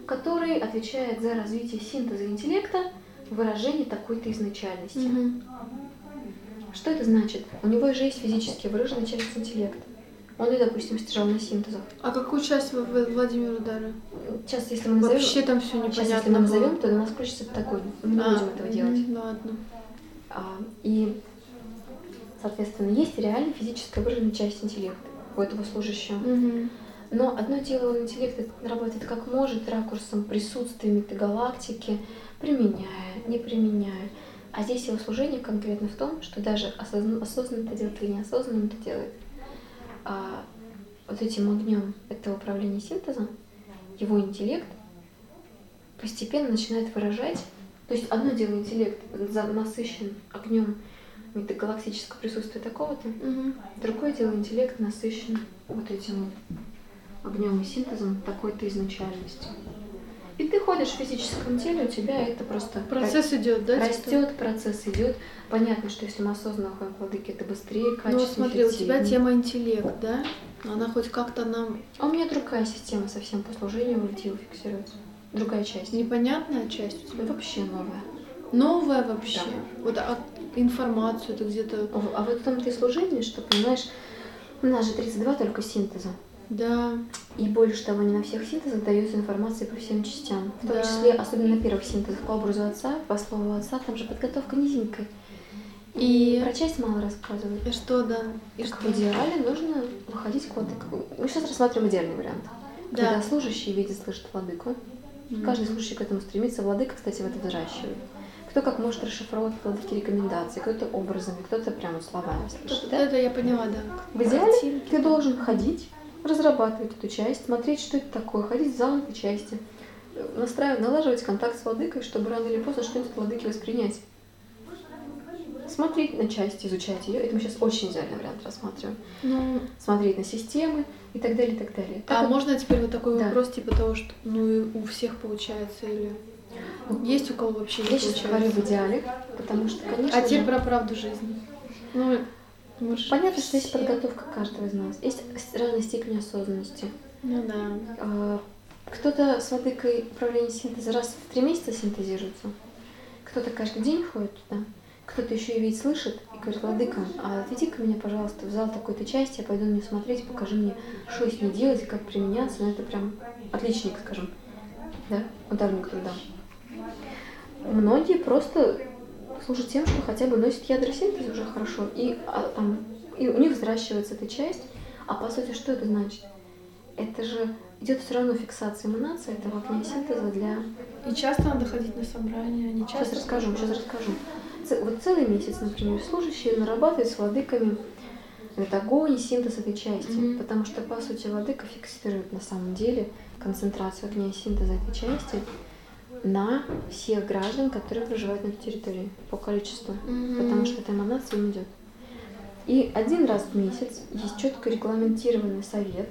который отвечает за развитие синтеза интеллекта в выражении такой-то изначальности. Что это значит? У него же есть физически выраженная часть интеллекта. Он, допустим, стяжал на синтезах. А какую часть Владимиру дали? Сейчас, если мы назовем... Вообще там все непонятно. Сейчас, если мы назовем, то у нас получится такой. Мы не будем этого делать. Ладно. И, соответственно, есть реально физическая выраженная часть интеллекта у этого служащего. Но одно дело, он интеллект работает как может, ракурсом присутствия метагалактики, применяя, не применяя. А здесь его служение конкретно в том, что даже осознанно это делает или неосознанно это делает. Вот этим огнем этого управления синтезом его интеллект постепенно начинает выражать. То есть одно дело интеллект насыщен огнем метагалактического присутствия такого-то, другое дело интеллект насыщен вот этим огнем и синтезом такой-то изначальности. И ты ходишь в физическом теле, у тебя это просто процесс идет, да? Растет, процесс идет. Понятно, что если мы осознанно ходим к владыке, это быстрее, качественнее. Ну, смотри, у тебя тема интеллект, да? Она хоть как-то нам... А у меня другая система совсем по служению в телу фиксируется. Другая часть. Непонятная часть у тебя? Вообще новая. Новая вообще? Да. Вот информацию ты где-то... А вот в том-то и служение, что, понимаешь, у нас же 32 только синтеза. Да. И больше того, не на всех синтезах дается информация по всем частям. В том числе, особенно на первых синтезах по образу отца, по слову отца, там же подготовка низенькая. И про часть мало рассказывают. И что, да? И так в идеале нужно выходить к владыке. Мы сейчас рассматриваем идеальный вариант. Да. Когда служащий видит, слышит владыку. Каждый служащий к этому стремится. Владыка, кстати, в это взращивает. Кто как может расшифровать владыки рекомендации, кто-то образами, кто-то прямо словами слышит. Да? Это я поняла, да. В идеале ты должен ходить, разрабатывать эту часть, смотреть, что это такое, ходить в зал этой части, налаживать контакт с владыкой, чтобы рано или поздно что-нибудь от владыки воспринять. Смотреть на часть, изучать ее. Это мы сейчас очень идеальный вариант рассматриваем. Смотреть на системы и так далее, и так далее. Можно теперь вот такой вопрос, типа того, что и у всех получается, или есть у кого вообще не получается? Я сейчас говорю в идеале, потому что, конечно... А теперь про правду жизни. Понятно, что есть подготовка каждого из нас. Есть разные степени осознанности. Ну да. Кто-то с владыкой управления синтеза раз в 3 месяца синтезируется. Кто-то каждый день ходит туда. Кто-то еще и ведь слышит и говорит: владыка, отведи-ка меня, пожалуйста, в зал такой-то части, я пойду мне смотреть, покажи мне, что с ней делать и как применяться. Это прям отличник, скажем, да, ударник труда. Многие просто служат тем, что хотя бы носят ядра синтеза уже хорошо, и у них взращивается эта часть. А по сути, что это значит? Это же идет все равно фиксация эманации этого огня синтеза для... И часто надо ходить на собрания, не часто? Сейчас расскажу. Вот целый месяц, например, служащий нарабатывает с владыками этот огонь, синтез этой части, потому что, по сути, владыка фиксирует на самом деле концентрацию огня и синтеза этой части на всех граждан, которые проживают на этой территории по количеству, потому что эта эманация им идет. И 1 раз в месяц есть четко регламентированный совет,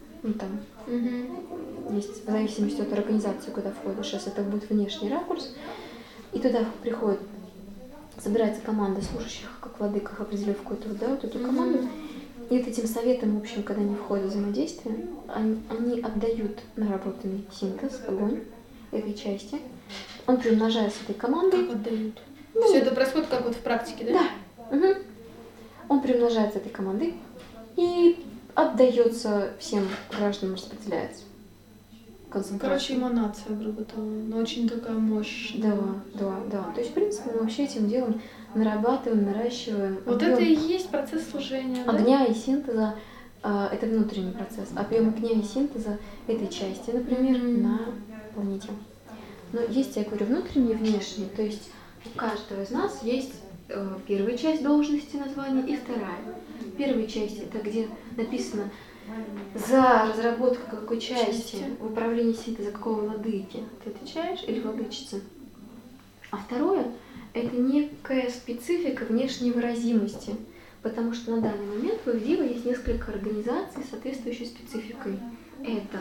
есть в зависимости от организации, куда входишь. Сейчас это будет внешний ракурс, и туда приходит, собирается команда служащих, как владыка их определил в какую-то вот эту команду, и вот этим советом, в общем, когда они входят в взаимодействие, они отдают наработанный синтез, огонь этой части. Он приумножается этой командой. Как отдают? Все это происходит как вот в практике, да? Да. Он приумножается этой командой и отдается всем гражданам, распределяется. Короче, эманация выработала, но очень такая мощная. Да. То есть, в принципе, мы вообще этим делом нарабатываем, наращиваем. Вот это и есть процесс служения, огня и синтеза. Это внутренний процесс. Объем огня и синтеза этой части, например, на планете. Но есть, я говорю, внутренний и внешний. То есть у каждого из нас есть первая часть должности названия и вторая. Первая часть — это где написано за разработку какой части в управлении синтеза какого владыки ты отвечаешь или владычицы. А второе — это некая специфика внешней выразимости, потому что на данный момент в ИВДИВа есть несколько организаций с соответствующей спецификой. Это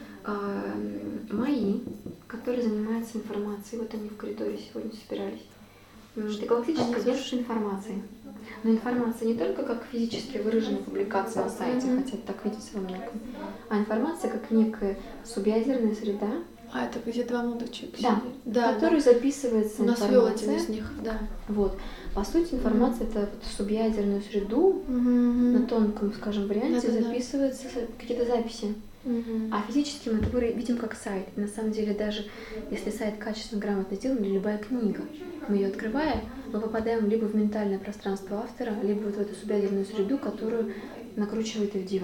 МАИ, которые занимаются информацией. Вот они в коридоре сегодня собирались. Это галактическая держишь информации. Но информация не только как физически выраженная публикация на сайте, хотя это так видится во многом, а информация как некая субъядерная среда, А, это где два молодых человека Да, сидели? Да, в который записывается у нас вел информация. один из них, да. Вот. По сути, информация это вот в субъядерную среду на тонком, скажем, варианте Да-да-да. записываются какие-то записи. А физически мы это видим как сайт. И на самом деле, даже если сайт качественно, грамотно сделан, или любая книга, мы ее открывая, мы попадаем либо в ментальное пространство автора, либо вот в эту субъядерную среду, которую накручивает Ивдива.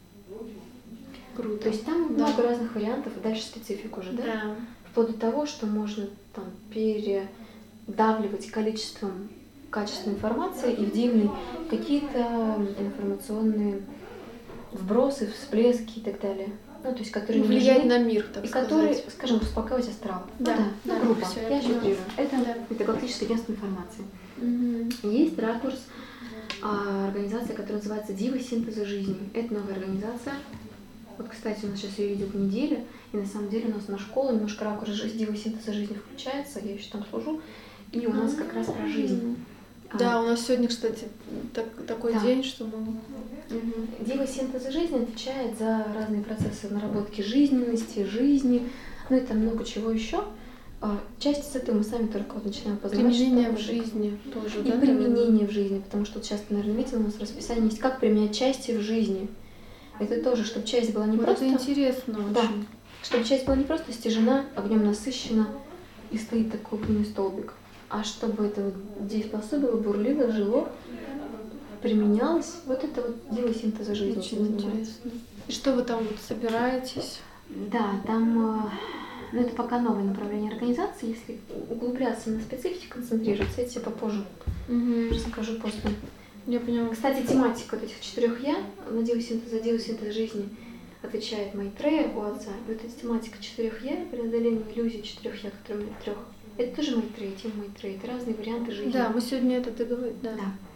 Круто. То есть там много разных вариантов, и дальше специфик уже, да? Да. Вплоть до того, что можно там передавливать количеством качественной информации и вдивной какие-то информационные вбросы, всплески и так далее. Ну, то есть, которые влиять на мир, так и сказать. которые, скажем, успокаивать астрал. Да, Ну, грубо. всё, Я поняла. утрирую. Это Да. галактическое агентство информации. Есть ракурс организация, которая называется Дива синтеза жизни. Это новая организация. Вот, кстати, у нас сейчас ее идет неделя, и на самом деле у нас на школу немножко ракурс Дива синтеза жизни включается, я еще там служу, и у нас как раз про жизнь. Да, у нас сегодня, кстати, такой день, что мы... Дива синтеза жизни отвечает за разные процессы наработки жизненности, жизни, ну и там много чего еще. Часть из этого мы сами только вот начинаем познавать. Применение в жизни тоже, и да? Применение в жизни, потому что вот сейчас, ты, наверное, видела, у нас в расписании есть как применять части в жизни. Это тоже, чтобы часть была не вот просто... Это интересно очень. Да, чтобы часть была не просто стяжена, огнем насыщена и стоит такой огненный столбик, а чтобы это вот дееспособило, бурлило, жило, применялось. Вот это вот дело синтеза жизни. Очень интересно. И что вы там вот собираетесь? Да, там, ну это пока новое направление организации. Если углубляться на специфике, концентрироваться, я тебе попозже расскажу после. Я поняла. Кстати, тематика вот этих 4 я на дело синтеза жизни отвечает Майтрея у отца. И вот эта тематика 4 я, преодоление иллюзий 4 я, которые у меня 3. Это тоже Майтрея, тема Майтрея. Это разные варианты жизни. Да, мы сегодня это договорились. Да.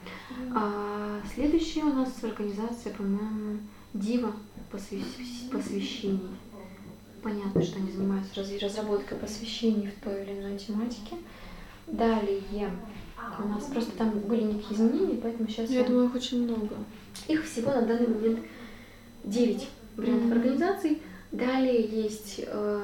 А следующая у нас организация, по-моему, Дива посвящений. Понятно, что они занимаются разработкой посвящений в той или иной тематике. Далее у нас просто там были некие изменения, поэтому сейчас я думаю, их очень много. Их всего на данный момент 9 вариантов организаций. Далее есть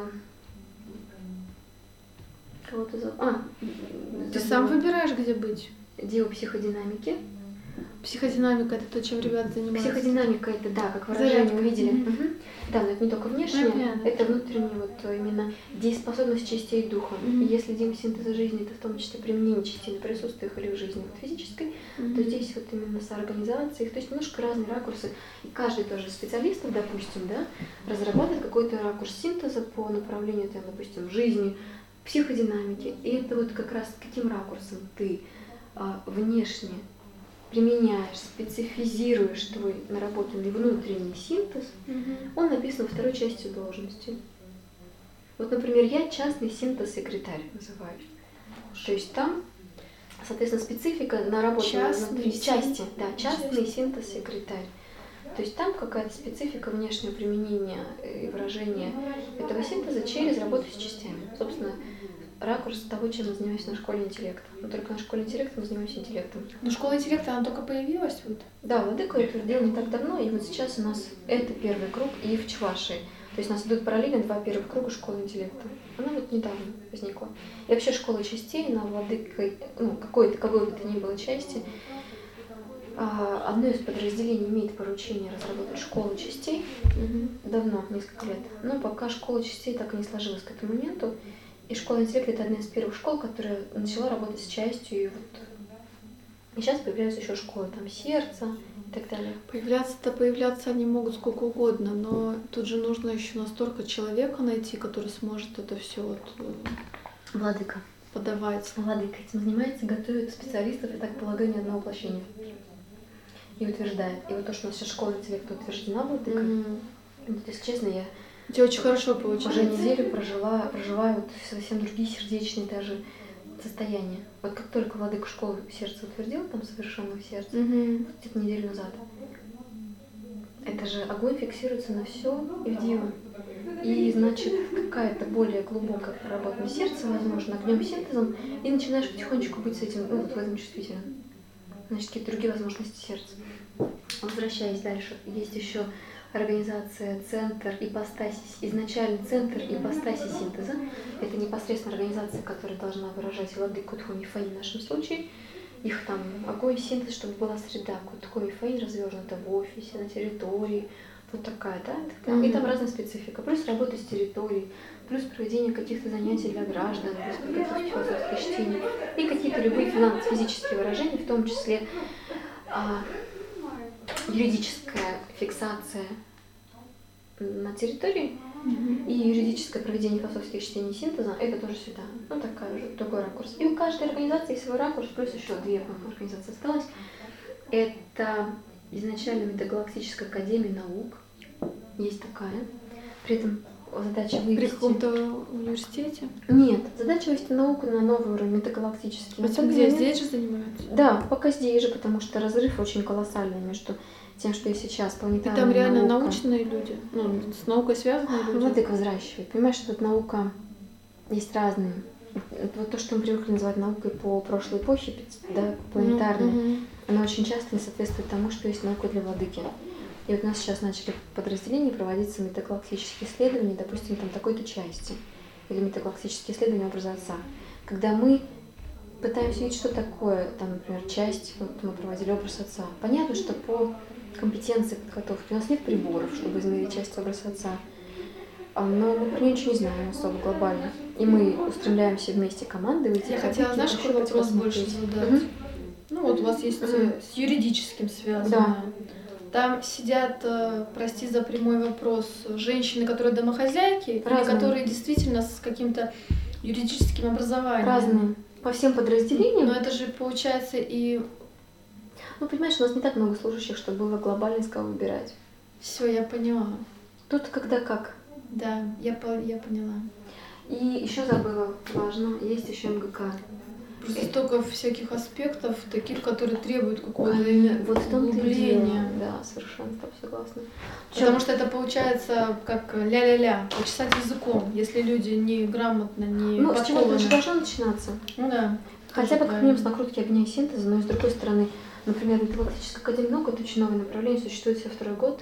кого-то Ты сам выбираешь, где быть? Дива психодинамики. Психодинамика — это то, чем ребята занимаются. Психодинамика — это, да, как выражение увидели. Да, но это не только внешнее, это внутренняя вот именно дееспособность частей духа. И если Дива синтеза жизни — это в том числе применение частей на присутствиях или в жизни вот физической, то здесь вот именно соорганизация их, то есть немножко разные ракурсы. И каждый тоже специалист, допустим, да, разрабатывает какой-то ракурс синтеза по направлению, там, допустим, жизни, психодинамики. И это вот как раз каким ракурсом ты внешне применяешь, специфизируешь твой наработанный внутренний синтез, он написан во второй части должности. Вот, например, я частный синтез-секретарь называю. То есть там, соответственно, специфика наработанная внутри части. Да, частный синтез-секретарь. То есть там какая-то специфика внешнего применения и выражения этого синтеза через работу с частями. Собственно, ракурс того, чем мы занимаемся на школе интеллекта. Но только на школе интеллекта мы занимаемся интеллектом. Но школа интеллекта, она только появилась вот? Да, Владыка утвердил не так давно, и вот сейчас у нас это первый круг и в Чувашии. То есть у нас идут параллельно 2 первых круга школы интеллекта. Она вот недавно возникла. И вообще школа частей на Владыкой, ну, какой бы то ни было части, одно из подразделений имеет поручение разработать школу частей давно, несколько лет. Но пока школа частей так и не сложилась к этому моменту. И школа интеллекта — это одна из первых школ, которая начала работать с частью. И сейчас появляются еще школы там сердца и так далее. Появляться они могут сколько угодно, но тут же нужно еще настолько человека найти, который сможет это все вот Владыка подавать. Владыка этим занимается, готовит специалистов, я так полагаю, ни одного воплощения. И утверждает. И вот то, что у нас сейчас школа интеллекта утверждена Владыкой, вот, если честно, я у тебя очень хорошо получается. Уже неделю проживаю вот совсем другие сердечные даже состояния. Вот как только Владыка школу сердца утвердил, там совершенного сердца, где-то неделю назад, это же огонь фиксируется на все и в Диву. И значит, какая-то более глубокая проработанное сердце, возможно, огнем синтезом, и начинаешь потихонечку быть с этим, ну вот в этом чувствительным. Значит, какие-то другие возможности сердца. Возвращаясь дальше, есть еще организация, центр, ипостаси, изначальный центр ипостаси синтеза. Это непосредственно организация, которая должна выражать владыку Тху Мифаи в нашем случае. Их там огонь, синтез, чтобы была среда. Тху Мифаи развернута в офисе, на территории. Вот такая, да? И там разная специфика. Плюс работа с территорией, плюс проведение каких-то занятий для граждан, плюс подготовки философских чтений и какие-то любые физические выражения, в том числе юридическая фиксация на территории и юридическое проведение философских чтений синтеза, это тоже сюда. Ну, такой ракурс. И у каждой организации есть свой ракурс, плюс еще 2, по-моему, организации осталось. Это изначально Метагалактическая академия наук. Есть такая. При этом задача вывести... При каком-то университете? Нет, задача вывести науку на новый уровень, метагалактический. А где? Здесь же занимаются? Да, пока здесь же, потому что разрыв очень колоссальный между тем, что и сейчас планетарная наука. И там реально наука. Научные люди? Ну, с наукой связанные люди? Владыка взращивает. Понимаешь, что тут наука есть разные. Вот то, что мы привыкли называть наукой по прошлой эпохе, да, планетарной, она очень часто не соответствует тому, что есть наука для владыки. И вот у нас сейчас начали подразделения проводиться метагалактические исследования, допустим, там такой-то части, или метагалактические исследования образа Отца. Когда мы пытаемся видеть, что такое, там, например, часть, вот мы проводили образ Отца. Понятно, что по компетенции подготовки у нас нет приборов, чтобы измерить часть образа Отца, но мы про нее ничего не знаем особо глобально. И мы устремляемся вместе командой в эти. Я хотела, знаешь, какой вопрос больше задать? Ну вот у вас есть с юридическим связано. Да. Там сидят, прости за прямой вопрос, женщины, которые домохозяйки, или которые действительно с каким-то юридическим образованием. Разные. По всем подразделениям. Но это же получается и... Ну, понимаешь, у нас не так много служащих, чтобы было глобально из кого выбирать. Все, я поняла. Тут когда как. Да, я поняла. И еще забыла, важно, есть еще МГК. Просто столько всяких аспектов, таких, которые требуют какого-то вот в том-то и дело. Да, совершенно согласна. Потому что это получается как ля-ля-ля, почесать языком, если люди не грамотно, не подкованы. Ну, с чего-то же должно начинаться. Ну да. Хотя бы как минимум с накрутки огня и синтеза, но и с другой стороны, например, Метагалактическая академия наук — это очень новое направление, существует всего 2-й год,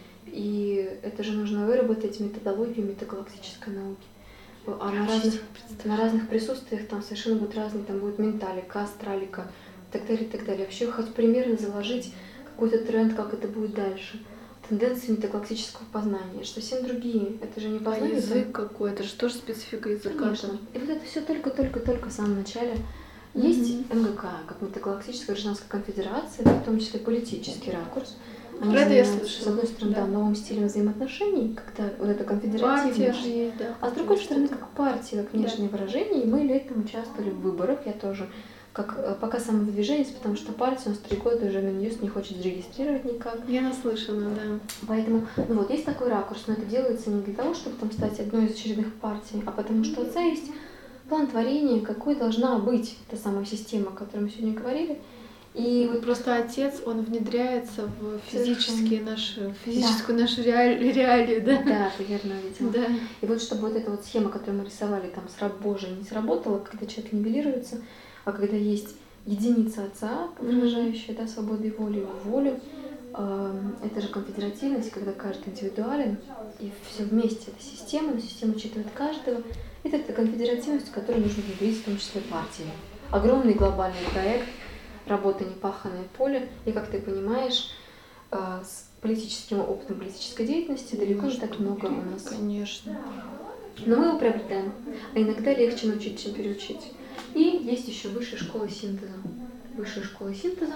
и это же нужно выработать методологию метагалактической науки. А на разных присутствиях там совершенно будут разные, там будет менталика, астралика и так далее, и так далее. Вообще хоть примерно заложить какой-то тренд, как это будет дальше. Тенденции метагалактического познания, что совсем другие. Это же не познание. Язык какой, это же тоже специфика языка. Конечно. И вот это все только в самом начале. Есть МГК, как Метагалактическая гражданская конфедерация, в том числе политический ракурс. Они про это я слышала. С одной стороны, да, новым стилем взаимоотношений, когда вот это конфедеративность, да, а с другой стороны, как партия, как внешнее выражение, и мы летом участвовали в выборах, я тоже, как пока самовыдвиженец, потому что партия у нас 3 года уже Минюст не хочет зарегистрировать никак. Я наслышана, да. Поэтому, ну вот, есть такой ракурс, но это делается не для того, чтобы там стать одной из очередных партий, а потому что у Отца есть план творения, какой должна быть эта самая система, о которой мы сегодня говорили. И вот просто Отец, он внедряется в физическую нашу реалию, да? Да, ты верно видела. Да. И вот чтобы вот эта вот схема, которую мы рисовали, там, Божия не сработала, когда человек нивелируется, а когда есть единица Отца, выражающая, да, свободу и волю, это же конфедеративность, когда каждый индивидуален, и все вместе это система, но система учитывает каждого. Это конфедеративность, которую нужно внедрить, в том числе партии. Огромный глобальный проект, работа непаханное поле, и, как ты понимаешь, с политическим опытом политической деятельности далеко не так много у нас. Конечно. Но мы его приобретаем, а иногда легче научить, чем переучить. И есть еще высшая школа синтеза. Высшая школа синтеза.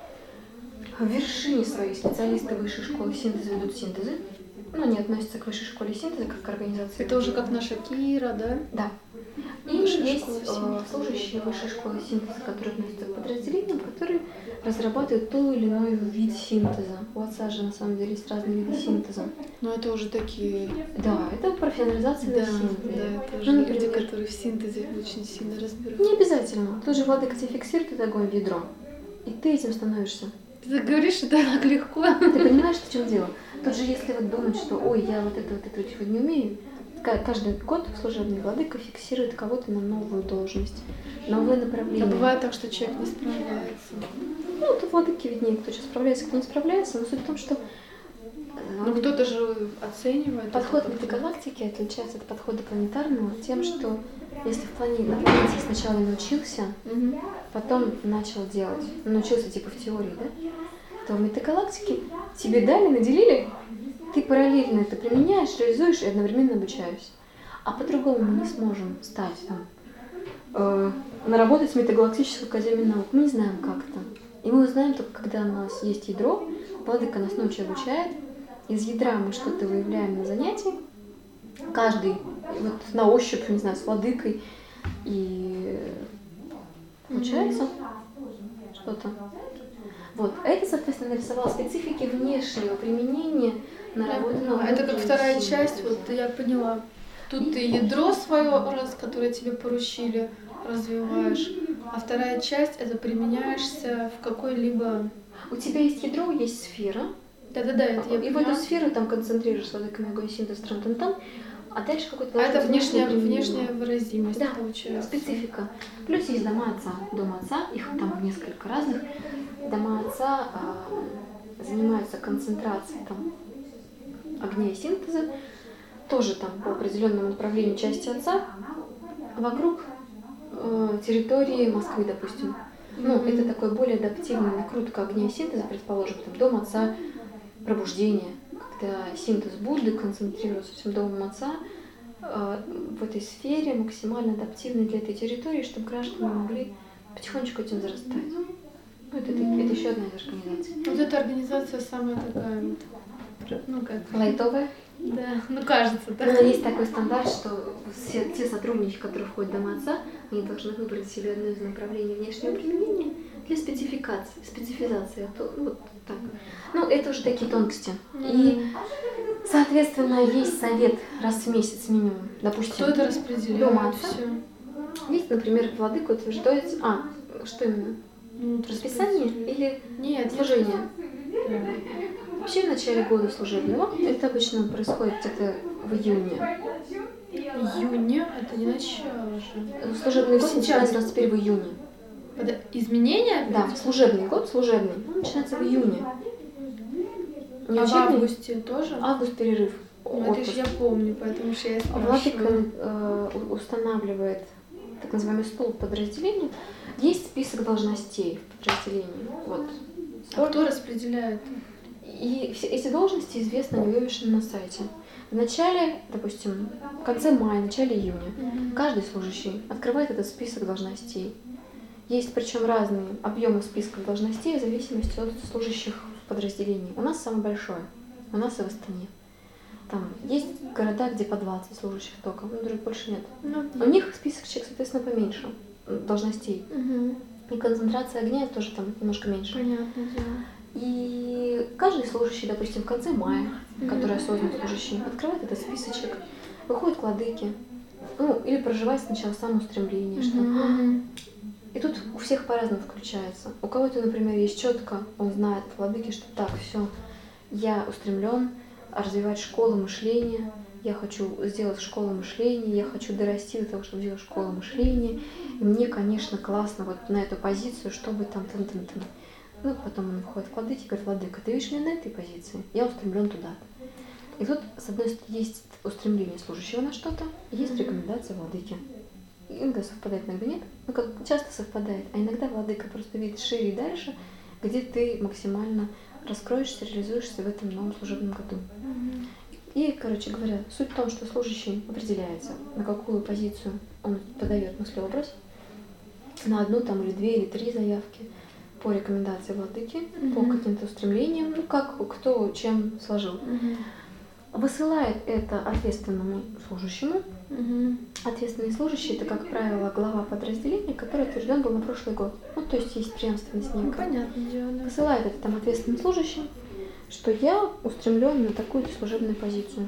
В вершине своей специалисты высшей школы синтеза ведут синтезы. Ну, они относятся к высшей школе синтеза, как к организации. Это уже как наша Кира, да? Да. И есть служащие высшей школы синтеза, которые относятся к подразделениям, которые разрабатывают тот или иной вид синтеза. У Отца же на самом деле есть разные виды синтеза. Но это уже такие... Да, это профессионализация на синтезе. Да, это уже люди, которые в синтезе очень сильно разбираются. Не обязательно. Тут же владыка тебя фиксирует этот огонь в ядро. И ты этим становишься. Ты говоришь, это так легко. Ты понимаешь, в чем дело? Тут же если вот думать, что ой, я вот это чего не умею, каждый год служебный владыка фиксирует кого-то на новую должность, новое направление. А бывает так, что человек не справляется. Ну, тут владыки виднее, кто сейчас справляется, кто не справляется, но суть в том, что Ну, кто-то же оценивает. Подход метагалактики отличается от подхода планетарного тем, что если на планете сначала научился, потом начал делать, научился типа в теории, да, то в метагалактике тебе дали, наделили, ты параллельно это применяешь, реализуешь и одновременно обучаешься. А по-другому мы не сможем стать там, наработать в Метагалактической академии наук. Мы не знаем, как это. И мы узнаем только, когда у нас есть ядро, Владыка нас ночью обучает, из ядра мы что-то выявляем на занятии, каждый вот на ощупь, не знаю, с Владыкой, и получается что-то. Вот. А это, соответственно, нарисовал специфики внешнего применения наработанного. Это как вторая часть, вот я поняла. Тут ты ядро свое, которое тебе поручили, развиваешь, а вторая часть это применяешься в какой-либо... У тебя есть ядро, есть сфера. Да-да-да, это я и поняла. в эту сферу там концентрируешь Владыками огонь, синтез, тран-тан-тан, а дальше какой-то... А это внешняя выразимость, да, получается. Специфика. Плюс есть дома отца, дом отца, их там несколько разных. Дома отца занимаются концентрацией там, огня и синтеза, тоже там по определенному направлению части отца, вокруг территории Москвы, допустим. Ну, это такой более адаптивный накрутка огня и синтеза, предположим, там дом отца, пробуждение, когда синтез Будды концентрируется всем домом отца в этой сфере, максимально адаптивной для этой территории, чтобы граждане могли потихонечку этим зарастать. Ну, это еще одна из организаций. Вот эта организация самая такая, ну как... Лайтовая? Да, ну кажется, да. Но есть такой стандарт, что все те сотрудники, которые входят в Дома отца, они должны выбрать себе одно из направлений внешнего применения для специфизации. Вот так. Ну, это уже такие тонкости. И, соответственно, есть совет раз в месяц минимум. Допустим, кто это распределяет? Дома отца. Все. Есть, например, владыка утверждает... что именно? Расписание или нет, служение? Вообще в начале года служебного, это обычно происходит где-то в июне. Июня? Это не начало же. Служебный год начинается у нас теперь в июне. Это изменения? Да, служебный год, служебный, начинается в июне. Не в августе тоже? Август перерыв. Ну, это же я помню, поэтому что я спрашиваю. Владыка устанавливает так называемый стол подразделения. Есть список должностей в подразделении. Вот. А кто распределяет? И все эти должности известны, они вывешены на сайте. В начале, допустим, в конце мая, в начале июня каждый служащий открывает этот список должностей. Есть причем разные объемы списка должностей в зависимости от служащих в подразделении. У нас самый большой, у нас и в Астане. Там есть города, где по 20 служащих только, но других больше нет. У них списочек, соответственно, поменьше должностей. И концентрация огня тоже там немножко меньше. Понятное дело. И каждый служащий, допустим, в конце мая, который осознанный служащий, открывает этот списочек, выходит к владыке, ну, или проживает сначала самоустремление, что... И тут у всех по-разному включается. У кого-то, например, есть четко, он знает от владыки, что так, все, я устремлен развивать школу мышления, я хочу сделать школу мышления, я хочу дорасти до того, чтобы сделать школу мышления. И мне, конечно, классно вот на эту позицию, чтобы там. Ну, потом он входит к владыке и говорит: владыка, ты видишь меня на этой позиции? Я устремлен туда. И тут, с одной стороны, есть устремление служащего на что-то, есть рекомендация владыки. Иногда совпадает, иногда нет. Ну, как часто совпадает. А иногда владыка просто видит шире и дальше, где ты максимально раскроешься, реализуешься в этом новом служебном году. И, короче говоря, суть в том, что служащий определяется, на какую позицию он подает мыслеобраз, на одну там или две или три заявки по рекомендации владыки, по каким-то устремлениям, ну как кто чем сложил. Высылает это ответственному служащему. Ответственный служащий — это, как правило, глава подразделения, который утвержден был на прошлый год. Ну, то есть есть преемственность некая. Понятное дело. Высылает это там ответственным служащим, что я устремлен на такую-то служебную позицию.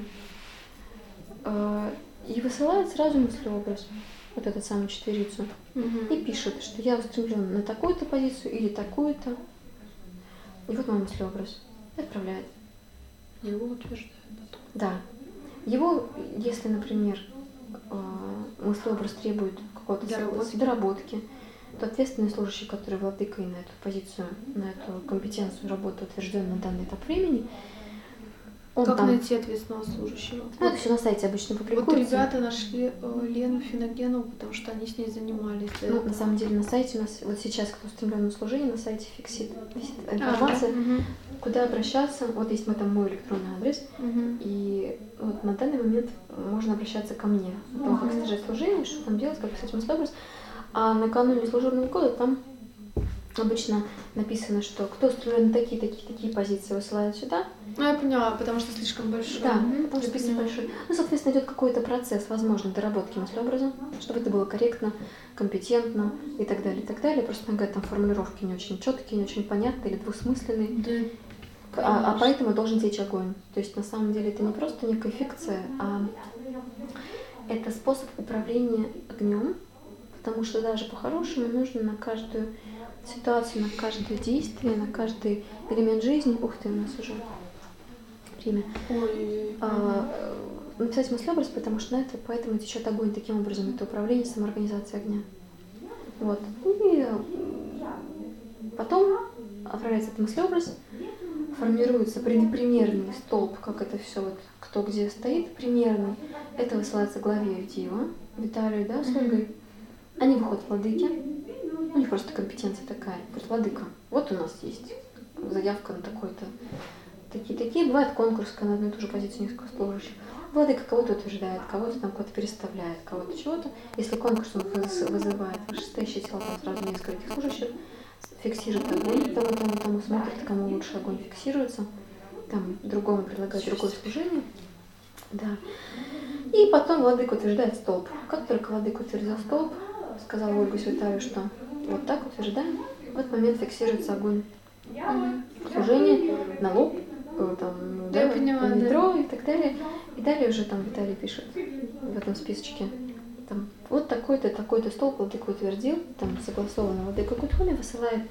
И высылает сразу мыслеобраз, вот эту самую четверицу, и пишет, что я устремлен на такую-то позицию или такую-то. И вот мой мыслеобраз. И отправляет. Его утверждают потом. Да. Его, если, например, мыслеобраз требует какой-то доработки, то ответственный служащий, который владыкой на эту позицию, на эту компетенцию работы утвержден на данный этап времени, Он Как там... найти ответственного служащего? Ну, это все на сайте обычно Вот публикуется. ребята нашли Лену Финогенову, потому что они с ней занимались. Ну, на самом деле на сайте у нас, вот сейчас, кто устремлен на служение, на сайте висит информация, куда обращаться. Вот есть там мой электронный адрес, и вот на данный момент можно обращаться ко мне. О том, как содержать служение, что там делать, как писать мыслеобраз. А накануне служебного года там обычно написано, что кто устроен на такие позиции, высылает сюда. Ну, я поняла, потому что слишком большой. Да, потому что список большой. Ну, соответственно, идет какой-то процесс, возможно, доработки мыслеобраза, чтобы это было корректно, компетентно и так далее, и так далее. Просто иногда там формулировки не очень четкие, не очень понятные или двусмысленные. Да, а поэтому должен течь огонь. То есть, на самом деле, это не просто некая фикция, а это способ управления огнем, потому что даже по-хорошему нужно на каждую ситуацию, на каждое действие, на каждый элемент жизни. Ух ты, у нас уже время. Написать мыслеобраз, потому что на это поэтому течет огонь таким образом. Это управление самоорганизацией огня. Вот. И потом отправляется этот мыслеобраз, формируется примерный столб, как это все вот кто где стоит, примерный. Это высылается главе Авдеева, Виталию, да, с Ольгой. Они выходят в владыки. У них просто компетенция такая. Говорит, владыка, вот у нас есть заявка на такой-то. Такие. Бывает конкурс, когда на одну и ту же позицию несколько служащих. Владыка кого-то утверждает, кого-то там кого-то переставляет, кого-то чего-то. Если конкурс он вызывает вышестоящие тела, там сразу нескольких служащих, фиксирует огонь, тому смотрит, кому лучше огонь фиксируется, там другому предлагает другое служение. Да. И потом владыка утверждает столб. Как только владыка утвердил столб, сказала Ольга Святая, что вот так утверждаем, в этот момент фиксируется огонь. Служение, налог, там, да, метро и так далее. И далее уже там Виталий пишет в этом списочке. Там, вот такой-то, такой-то столб владыка утвердил, там согласованно владыка Кутхуми высылает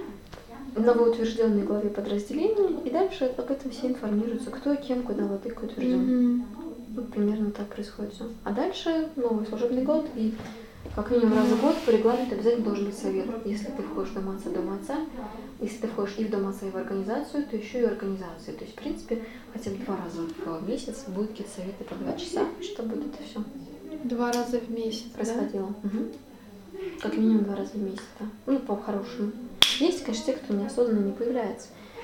новоутвержденной главе подразделения, и дальше об этом все информируются, кто, кем, куда владыка утвержден. Вот примерно так происходит все. А дальше новый служебный год, и как минимум раз в год по регламенту обязательно должен быть совет. Если ты входишь в Дом отца, если ты входишь и в Дом отца, и в организацию, то еще и организацию. То есть, в принципе, хотя бы 2 раза в месяц будут какие-то советы по 2 часа, чтобы это все 2 раза в месяц происходило. Да? Угу. Как минимум 2 раза в месяц, да. Ну, по-хорошему. Есть, конечно, те, кто неосознанно не появляется.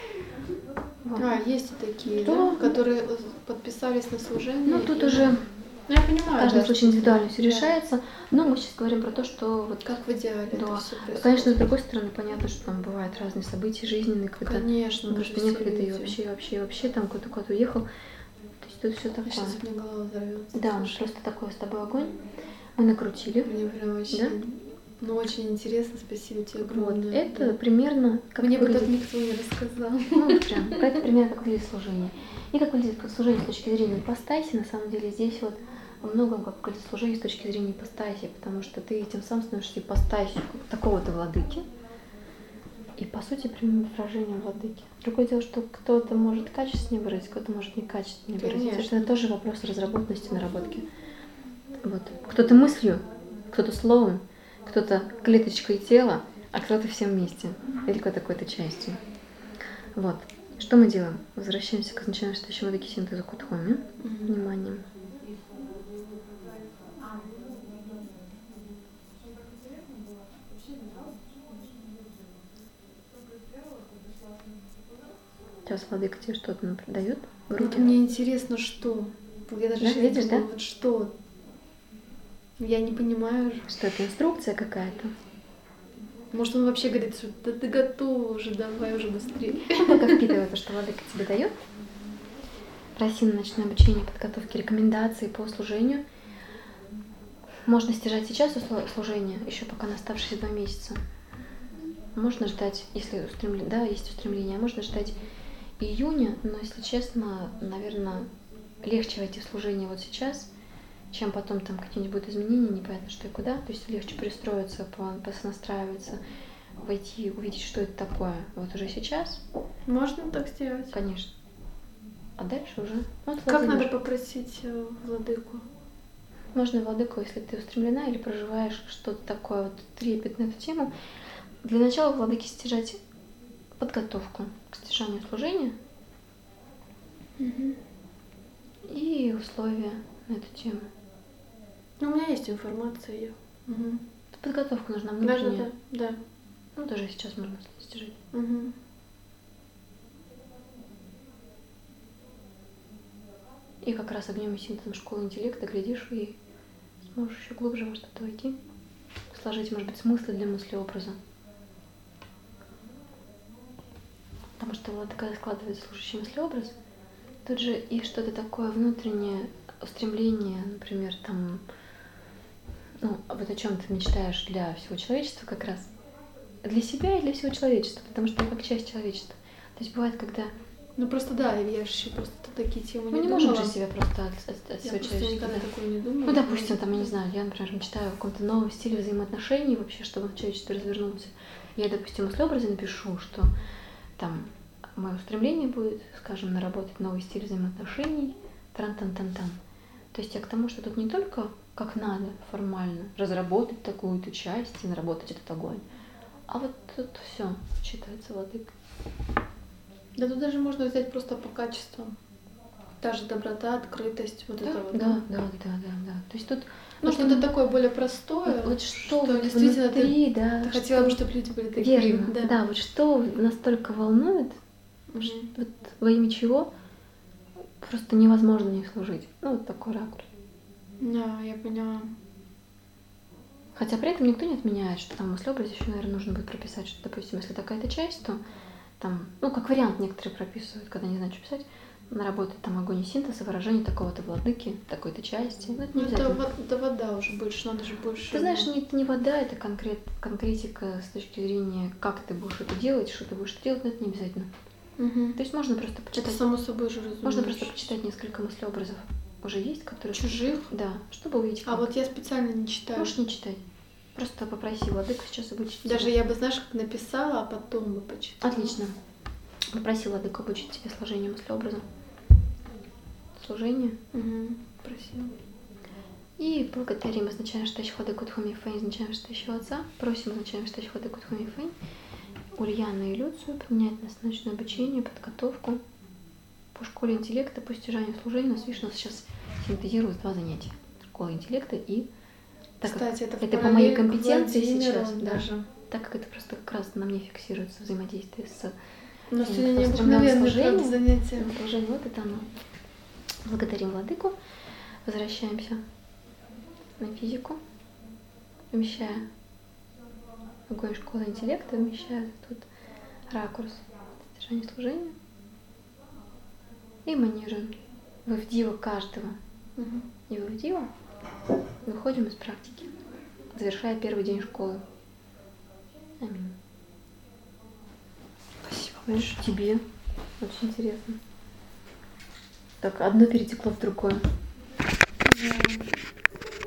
Вот. Есть и такие, да, которые подписались на служение. Ну, тут уже я понимаю, каждый случай индивидуально все решается, но мы сейчас говорим про то, что вот как в идеале да. это все происходит. Конечно, с другой стороны, понятно, что там бывают разные события жизненные, когда конечно, просто некогда и вообще там куда-то уехал. То есть тут все такое. Сейчас у меня голова взорвется. Да, просто такой с тобой огонь. Мы накрутили. Мне прям вообще, да? Ну, очень интересно, спасибо тебе огромное. Вот, это примерно как мне бы так никто не рассказал. Ну, прям, это примерно как выглядит служение. И как выглядит служение с точки зрения ипостаси, на самом деле здесь вот во многом как выглядит служение с точки зрения ипостаси, потому что ты тем самым становишься ипостасью такого-то владыки. И по сути прямым выражением владыки. Другое дело, что кто-то может качественнее выразить, кто-то может некачественнее выразить. Это тоже вопрос разработанности, наработки. Вот. Кто-то мыслью, кто-то словом, кто-то клеточкой тела, а кто-то всем вместе. Или какой-то частью. Вот. Что мы делаем? Возвращаемся к изначально стоящему владыке синтезу Кутхуми. Вниманием. Сейчас владыка тебе что-то дает в руки. Вот мне интересно, что. Я даже видишь, да? Вот что. Я не понимаю. Что это инструкция какая-то? Может, он вообще говорит, что да ты готова уже, давай уже быстрее. Пока впитывай то, что владыка тебе дает. Проси на ночное обучение, подготовки, рекомендации по служению. Можно стяжать сейчас служение, еще пока на оставшиеся 2 месяца. Можно ждать, если есть устремление, можно ждать июня, но, если честно, наверное, легче войти в служение вот сейчас, чем потом там какие-нибудь будут изменения, непонятно что и куда. То есть легче пристроиться, понастраиваться, войти, увидеть, что это такое вот уже сейчас. Можно так сделать? Конечно. А дальше уже... Вот как надо попросить владыку? Можно владыку, если ты устремлена или проживаешь что-то такое, вот трепет на эту тему. Для начала владыке стяжать подготовку к стяжанию служения. Мгм. и условия на эту тему. Ну, у меня есть информация. Мгм. Подготовка нужна Да, внутренняя. да. Ну, даже сейчас можно достижить. Мгм. И как раз огнем и синтезом школы интеллекта, глядишь, и сможешь еще глубже во что-то войти. Сложить, может быть, смыслы для мыслеобраза. Потому что вот когда складывается служащий мыслеобраз, тут же и что-то такое внутреннее устремление, например, там, ну, вот о чем ты мечтаешь для всего человечества как раз. Для себя и для всего человечества, потому что я как часть человечества. То есть бывает, когда Ну просто да, я же еще просто такие темы мы не думала. можем же себя просто от Я всего просто человечества. никогда Да. такое не думала. Ну, допустим, там, я не знаю, я, например, мечтаю о каком-то новом стиле взаимоотношений вообще, чтобы человечество развернулось. Я, допустим, в мыслеобразе напишу, что там мое устремление будет, скажем, наработать новый стиль взаимоотношений, тран-тан-тан-тан. То есть я к тому, что тут не только как надо формально разработать такую-то часть и наработать этот огонь, а вот тут все считается владыкой. Да тут даже можно взять просто по качествам. Та же доброта, открытость, вот Да, это вот. да. То есть тут Ну, вот что-то именно- такое более простое. вот что вот действительно внутри, да, ты хотела бы, что- чтобы люди были такими. верно, да, вот что настолько волнует, Мгм. вот во имя чего просто невозможно не служить. Ну, вот такой ракурс. Да, я поняла. Хотя при этом никто не отменяет, что там в мыслеобразе еще, наверное, нужно будет прописать, что, допустим, если такая-то часть, то там, ну, как вариант некоторые прописывают, когда не знают, что писать, наработать там огонь и синтез и выражение такого-то владыки, такой-то части. Ну, это не Ну, обязательно. это вода уже больше, надо же больше. Ты знаешь, это не вода, это конкретика с точки зрения, как ты будешь это делать, что ты будешь делать, но это не обязательно. Мгм. То есть можно просто Это почитать. само собой же разумеется. Можно просто почитать несколько мыслеобразов. Уже есть, которые... Чужих? Да, чтобы увидеть. А вот я специально не читаю. Можешь не читать. Просто попроси владыку сейчас обучить тебя. Даже я бы, знаешь, как написала, а потом бы почитала. Отлично. Попроси владыку обучить тебя сложению мыслеобраза. Служение. Угу. Просила. И благодарим, означаем Штач Владыку Тхуми Фэнь, означаем Штач Отца. Просим, означаем Штач Владыку Тхуми Фэнь, Ульяну и Люцию принять нас на научное обучение, подготовку по школе интеллекта, по стяжанию служения. У нас, видишь, у нас сейчас синтезируют 2 занятия. Школа интеллекта и... Кстати, это по моей параллель к компетенции Владимиру сейчас, да. даже. Так как это просто как раз на мне фиксируется взаимодействие с У нас тем, сегодня кто устремлен необыкновенное, к служению. правда, занятие. Служение, вот это оно. Благодарим владыку. Возвращаемся на физику, вмещая огонь школы интеллекта, вмещая тут ракурс достижения служения и манируем вывдива каждого. Угу. И вывдива выходим из практики, завершая первый день школы. Аминь. Спасибо. Видишь, тебе очень интересно. Так, одно перетекло в другое. Да.